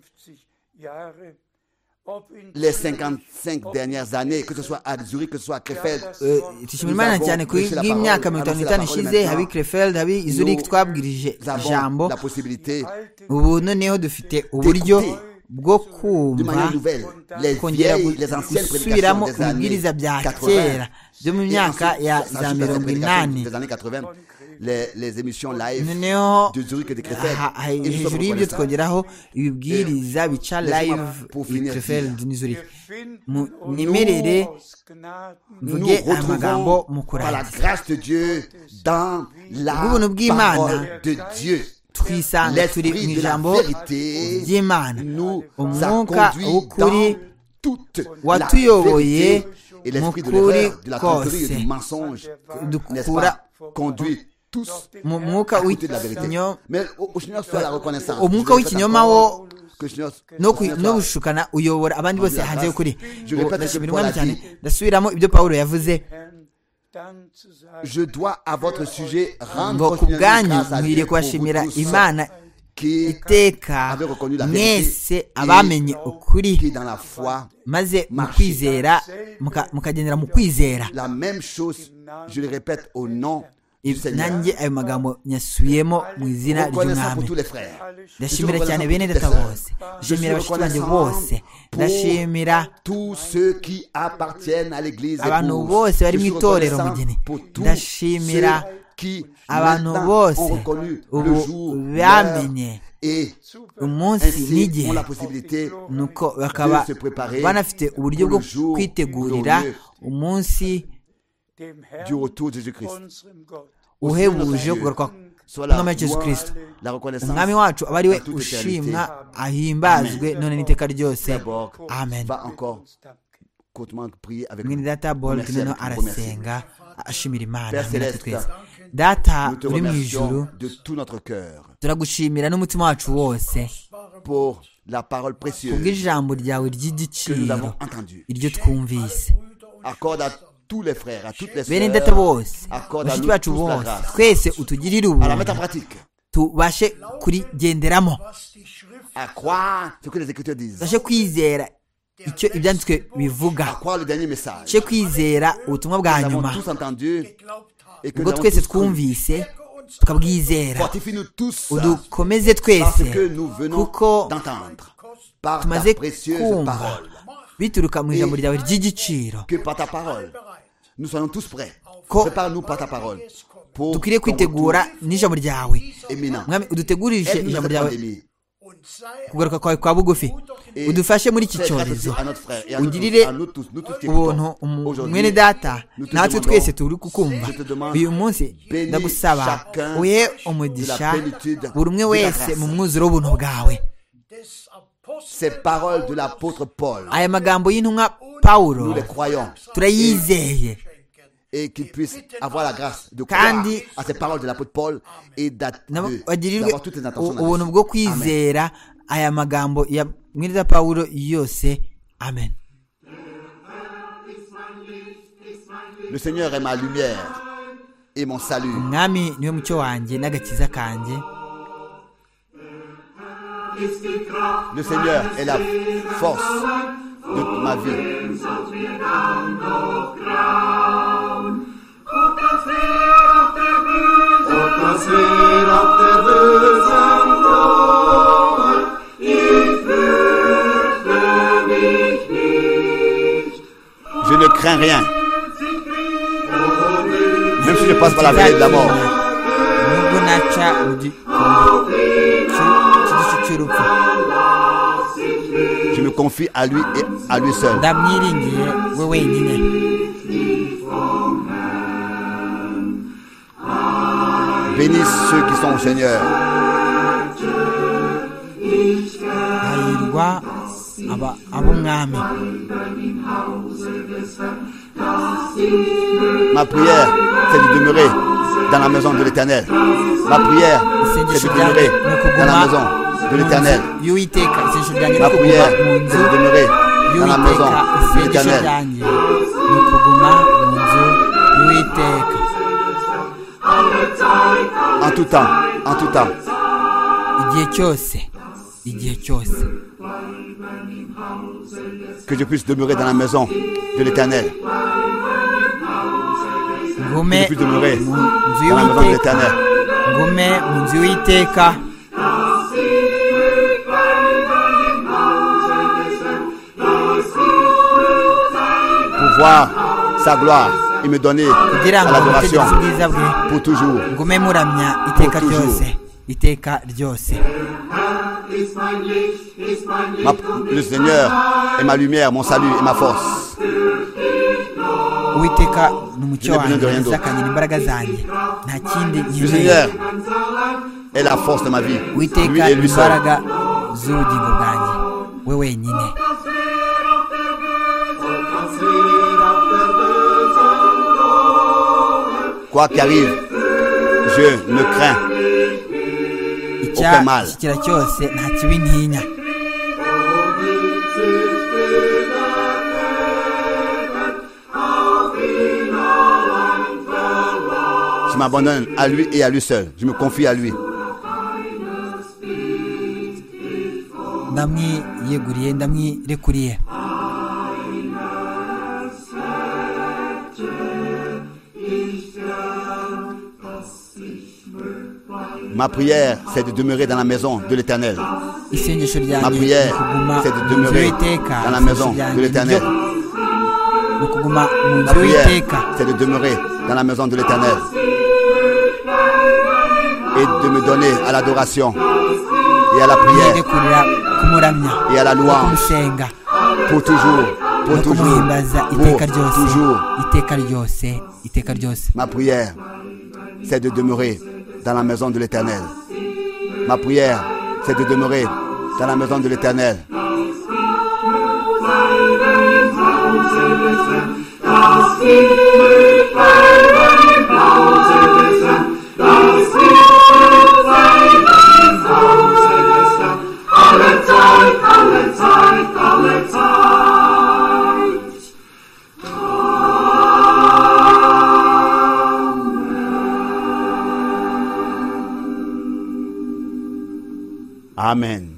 [SPEAKER 2] les 55 dernières années, que ce soit à Zurich, que ce soit à Krefeld.
[SPEAKER 4] Dushimira Imana cyane kuri bw'imyaka 55 ishize, habi Krefeld, habi Zurich, twabwirije ijambo. Ubu noneho dufite uburyo bwo kumva kongera gusubiramo ibibwiriza bya kera byo mu myaka ya za 80.
[SPEAKER 2] Les émissions live
[SPEAKER 4] de Zurich et de Krefeld. Hejuru y'ibyo twongeraho ibibwiriza bica live i Krefeld ni Zurich. Nimerere mvuge amagambo mu kurangiza. Ubuntu bw'Imana twisanga turi mu ijambo ry'Imana. Umwuka w'ukuri watuyoboye mu kuri kose, dukura mu mwuka w'ikinyoma wo no gushukana uyobora abandi bose hanze y'ukuri. Ndashimira Umwami cyane. Ndasubiramo ibyo Pawulo yavuze ngo ku bwanyu nkwiriye kubashimira Imana iteka mwese abamenye ukuri maze mu kwizera mukagendera mu kwizera. Nanjye ayo magambo nyasubiyemo mu izina ry'Umwami. Ndashimira cyane bene data bose, ndashimira abashiki banjye bose, ndashimira abantu bose bari mu itorero mugeni, ndashimira abantu bose ubu bamenye umunsi n'igihe, nuko bakaba banafite uburyo bwo kwitegurira umunsi uhebuje kugaruka kw'Umwami Yesu Kristo. Umwami wacu aba ari we ushimwa, ahimbazwe none n'iteka ryose. Amen. Mwene data Bolt noneho arasenga ashimira Imana. Twese Data uri mu ijuru, turagushimira n'umutima wacu wose kubw'ijambo ryawe ry'igiciro iryo twumvise. Bene data bose, bashiki bacu bose, twese utugirire ubuntu tubashe kurigenderamo, tubashe kwizera icyo ibyanditswe bivuga, tubashe kwizera ubutumwa bwa nyuma ubwo twese twumvise tukabwizera. Udukomeze twese kuko tumaze kumva bituruka mu ijambo ryawe ry'igiciro ko dukwiriye kwitegura n'ijambo ryawe. Mwami, udutegurije ijambo ryawe kugaruka kwawe kwa bugufi udufashe muri iki cyorezo ugirire ubuntu mwene data natwe twese turi kukumva uyu munsi ndagusaba uhe umugisha buri umwe wese mu mwuzuro w'ubuntu bwawe.
[SPEAKER 2] Ces paroles de l'apôtre Paul,
[SPEAKER 4] aya magambo y'intumwa Pawulo
[SPEAKER 2] nous les croyons
[SPEAKER 4] turayizeye
[SPEAKER 2] et qu'il puisse avoir la grâce de croire à ces paroles de l'apôtre Paul et d'avoir toutes les intentions de
[SPEAKER 4] ubuntu bwo kwizera aya magambo ya mwiriza Pawulo yose. Amen.
[SPEAKER 2] Le Seigneur est ma lumière et mon salut.
[SPEAKER 4] Umwami niwe mucyo wanjye n'agakiza kanjye.
[SPEAKER 2] Le Seigneur est la force de ma vie. Je ne crains rien, même si je passe par la vallée de la mort. Je me confie à lui et à lui seul. Bénis ceux qui sont au Seigneur. Ma prière, c'est de demeurer dans la maison de l'Éternel. Ma prière, c'est de demeurer dans la maison de l'Éternel. Ma prière, c'est de demeurer dans la maison de l'Éternel. En tout temps, en tout temps. Que je puisse demeurer dans la maison de l'Éternel. Que je puisse demeurer dans la maison de l'Éternel. Pour voir sa gloire et me donner à l'adoration pour toujours. Pour toujours. Le Seigneur est ma lumière, mon salut et ma force. Je n'ai besoin de rien d'autre. Le Seigneur est la force de ma vie. Lui et lui seul. Quoi qu'il arrive, je ne crains aucun mal. Je m'abandonne à lui et à lui seul. Je me confie à lui. Ma prière, c'est de demeurer dans la maison de l'Éternel. Ma prière, c'est de demeurer dans la maison de l'Éternel. Ma prière, c'est de demeurer dans la maison de l'Éternel. Et de me donner à l'adoration et à la prière et à la louange pour toujours, pour toujours, pour toujours. Ma prière, c'est de demeurer dans la maison de l'Éternel. Ma prière, c'est de demeurer dans la maison de l'Éternel. Amen.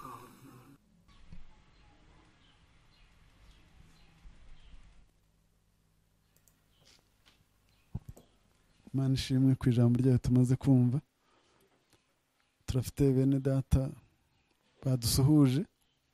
[SPEAKER 1] Imana ishimwe ku ijambo ryayo tumaze kumva. Turafite bene data badusuhuje,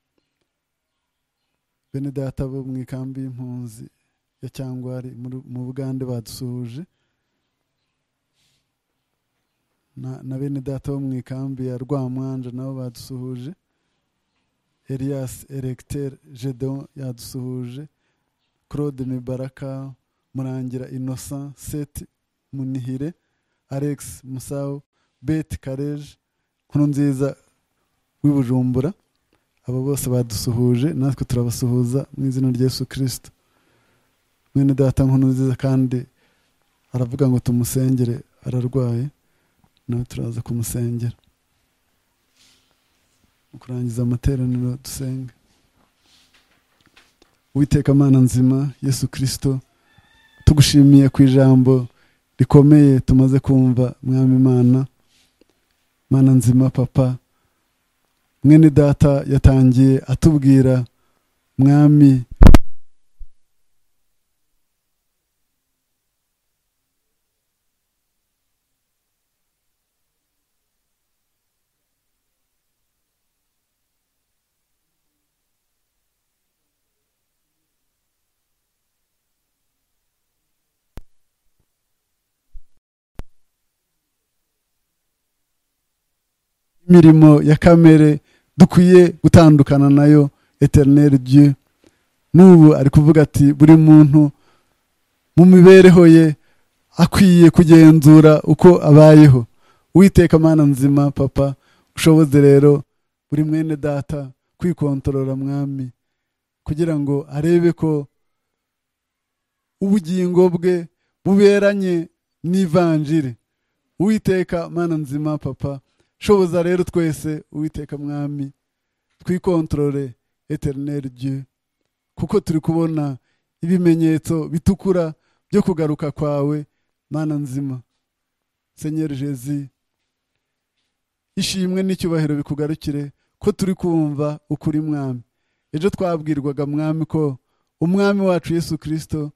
[SPEAKER 1] bene data bo mu ikambi y'impunzi ya Cyangwari mu Bugande badusuhuje.
[SPEAKER 5] na bene data bo mu ikambi ya Rwamwanja nabo badusuhuje. Elias Erecteur Gedeon yadusuhuje. Claude Mibaraka, Murangira Innocent, Seth Munihire, Alex Musau, Beth Kareje, Nkurunziza w'Ibujumbura. Abo bose badusuhuje, natwe turabasuhuza mu izina rya Yesu Kristo. Mwene data Nkurunziza kandi aravuga ngo tumusengere, ararwaye, nawe turaza kumusengera. Kurangiza amateraniro dusenge. Uwiteka Mana nzima, Yesu Kristo, tugushimiye ku ijambo rikomeye tumaze kumva, Mwami Imana. Mana nzima Papa, mwene data yatangiye atubwira, Mwami, imirimo ya kamere dukwiye gutandukana nayo, Eternel Dieu. N'ubu ari kuvuga ati buri muntu mu mibereho ye akwiye kugenzura uko abayeho. Uwiteka Mana nzima Papa, ushoboze rero buri mwene data kwikontorora, Mwami, kugira ngo arebe ko ubugingo bwe buberanye n'ivanjiri. Uwiteka Mana nzima Papa, shoboza rero twese, Uwiteka Mwami, twikontorore, Eternel Dieu, kuko turi kubona ibimenyetso bitukura byo kugaruka kwawe, Mana nzima. Seigneur Jésus, ishimwe n'icyubahiro bikugarukire ko turi kumva ukuri, Mwami. Ejo twabwirwaga, Mwami, ko umwami wacu Yesu Kristo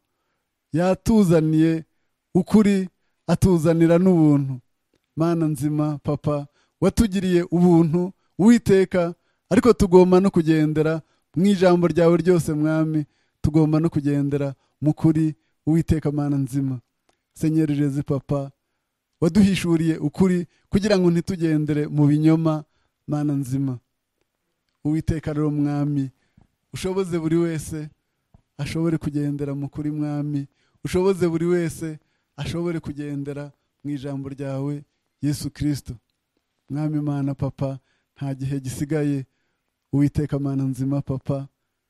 [SPEAKER 5] yatuzaniye ukuri, atuzanira n'ubuntu. Mana nzima Papa, watugiriye ubuntu, Uwiteka, ariko tugomba no kugendera mu ijambo ryawe ryose, Mwami. Tugomba no kugendera mu kuri, Uwiteka Mana nzima. Seigneur Jésus Papa, waduhishuriye ukuri kugira ngo ntitugendere mu binyoma, Mana nzima. Uwiteka rero Mwami, ushoboze buri wese ashobore kugendera mu kuri, Mwami. Ushoboze buri wese ashobore kugendera mu ijambo ryawe, Yesu Kristo. Mwami Mana Papa, nta gihe gisigaye, Uwiteka Mana nzima Papa,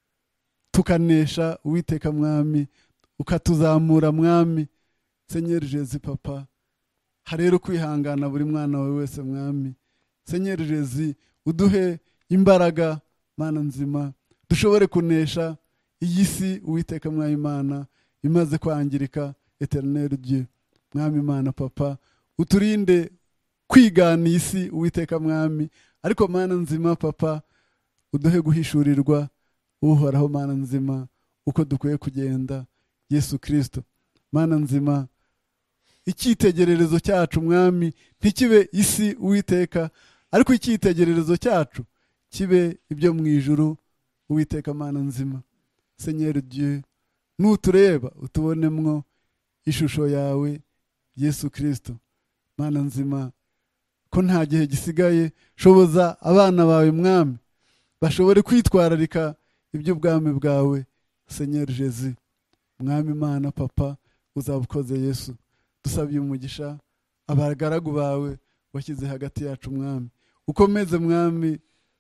[SPEAKER 5] tukanesha, Uwiteka Mwami, ukatuzamura, Mwami. Seigneur Jésus Papa, harero kwihangana buri mwana wawe wese, Mwami. Seigneur Jésus, uduhe imbaraga, Mana nzima, dushobore kunesha iyi si, Uwiteka Mwami Mana, imaze kwangirika, Eternel Dieu. Mwami Mana Papa, uturinde kwigana isi, Uwiteka Mwami, ariko Mana nzima Papa, uduhe guhishurirwa uhoraho, Mana nzima, uko dukwiye kugenda, Yesu Kristo. Mana nzima, icyitegererezo cyacu, Mwami, ntikibe isi, Uwiteka, ariko icyitegererezo cyacu kibe ibyo mu ijuru, Uwiteka Mana nzima. Seigneur Dieu, nutureba utubonemwo ishusho yawe, Yesu Kristo. Mana nzima, ko nta gihe gisigaye, shoboza abana bawe, Mwami, bashobore kwitwararika iby'ubwami bwawe, Seigneur Jésus. Mwami Mana Papa, uzabukoze Yesu. Dusabiye umugisha abagaragu bawe washyize hagati yacu, Mwami. Ukomeze, Mwami,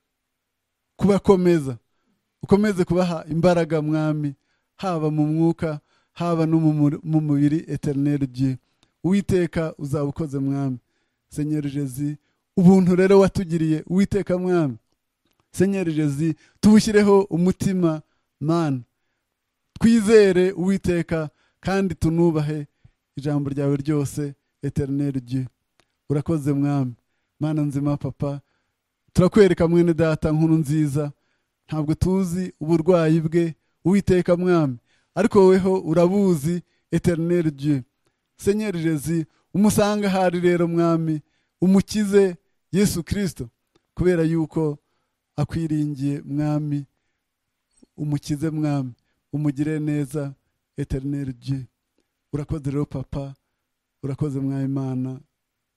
[SPEAKER 5] kubakomeza, ukomeze kubaha imbaraga, Mwami, haba mu mwuka, haba no mu mubiri, Eternel Dieu. Uwiteka uzabukoze, Mwami. Seigneur Jésus, ubuntu rero watugiriye, Uwiteka Mwami, Seigneur Jésus, tubushyireho umutima, Mana. Twizere, Uwiteka, kandi tunubahe ijambo ryawe ryose, Eternel Dieu. Urakoze, Mwami. Mana nzima Papa, turakwereka mwene data Nkurunziza, ntabwo tuzi uburwayi bwe, Uwiteka Mwami, ariko weho urabuzi, Eternel Dieu. Seigneur Jésus, umusanga hari rero, Mwami, umukize, Yesu Kristo, kubera yuko akwiringiye, Mwami. Umukize, Mwami, umugire neza, Eternel Dieu. Urakoze rero Papa, urakoze Mwami Mana,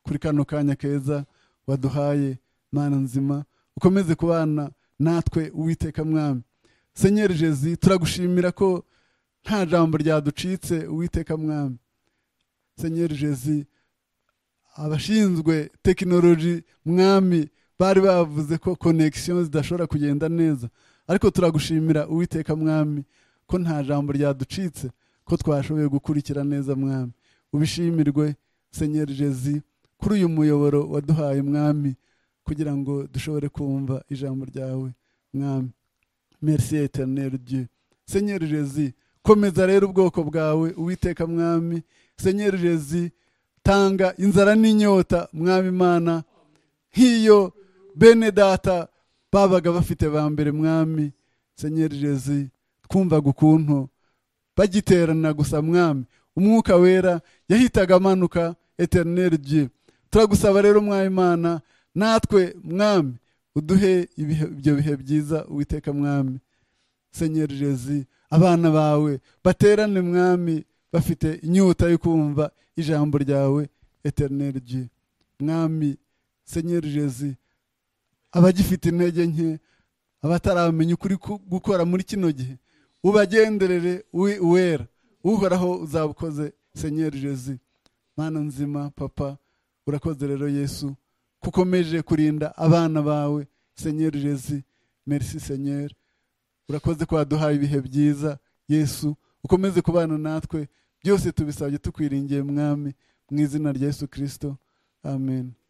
[SPEAKER 5] kuri kano kanya keza waduhaye Mana nzima, ukomeze kubana natwe Uwiteka mwami. Seigneur Jésus, turagushimira ko nta jambo ryaducitse Uwiteka mwami. Seigneur Jésus, abashinzwe tekinoloji mwami bari bavuze ko connection zidashobora kugenda neza, ariko turagushimira Uwiteka mwami ko nta jambo ryaducitse, ko twashoboye gukurikira neza mwami. Ubishimirwe Seigneur Jésus kuri uyu muyoboro waduhaye mwami, kugira ngo dushobore kumva ijambo ryawe mwami. Merci éternel Dieu. Seigneur Jésus, komeza rero ubwoko bwawe Uwiteka mwami. Seigneur Jésus, tanga inzara n'inyota mwami Mana, nk'iyo bene data babaga bafite ba mbere mwami. Seigneur Jésus, twumvaga ukuntu bagiterana gusa mwami, umwuka wera yahitaga amanuka. Éternel Dieu, turagusaba rero mwami Mana, natwe mwami uduhe ibyo bihe byiza Uwiteka mwami. Seigneur Jésus, abana bawe baterane mwami bafite inyota yo kumva ijambo ryawe. Éternel Dieu mwami. Seigneur Jésus, abagifite intege nke, abataramenya ukuri gukora muri kino gihe, ubagenderere uwera, uhoraho uzabukoze. Seigneur Jésus, Mana nzima papa, urakoze rero Yesu kukomeje kurinda abana bawe. Seigneur Jésus, merci Seigneur, urakoze ko waduhaye ibihe byiza Yesu, ukomeze kubana natwe, byose tubisabye tukwiringiye mwami, mu izina rya Yesu Kristo, amen.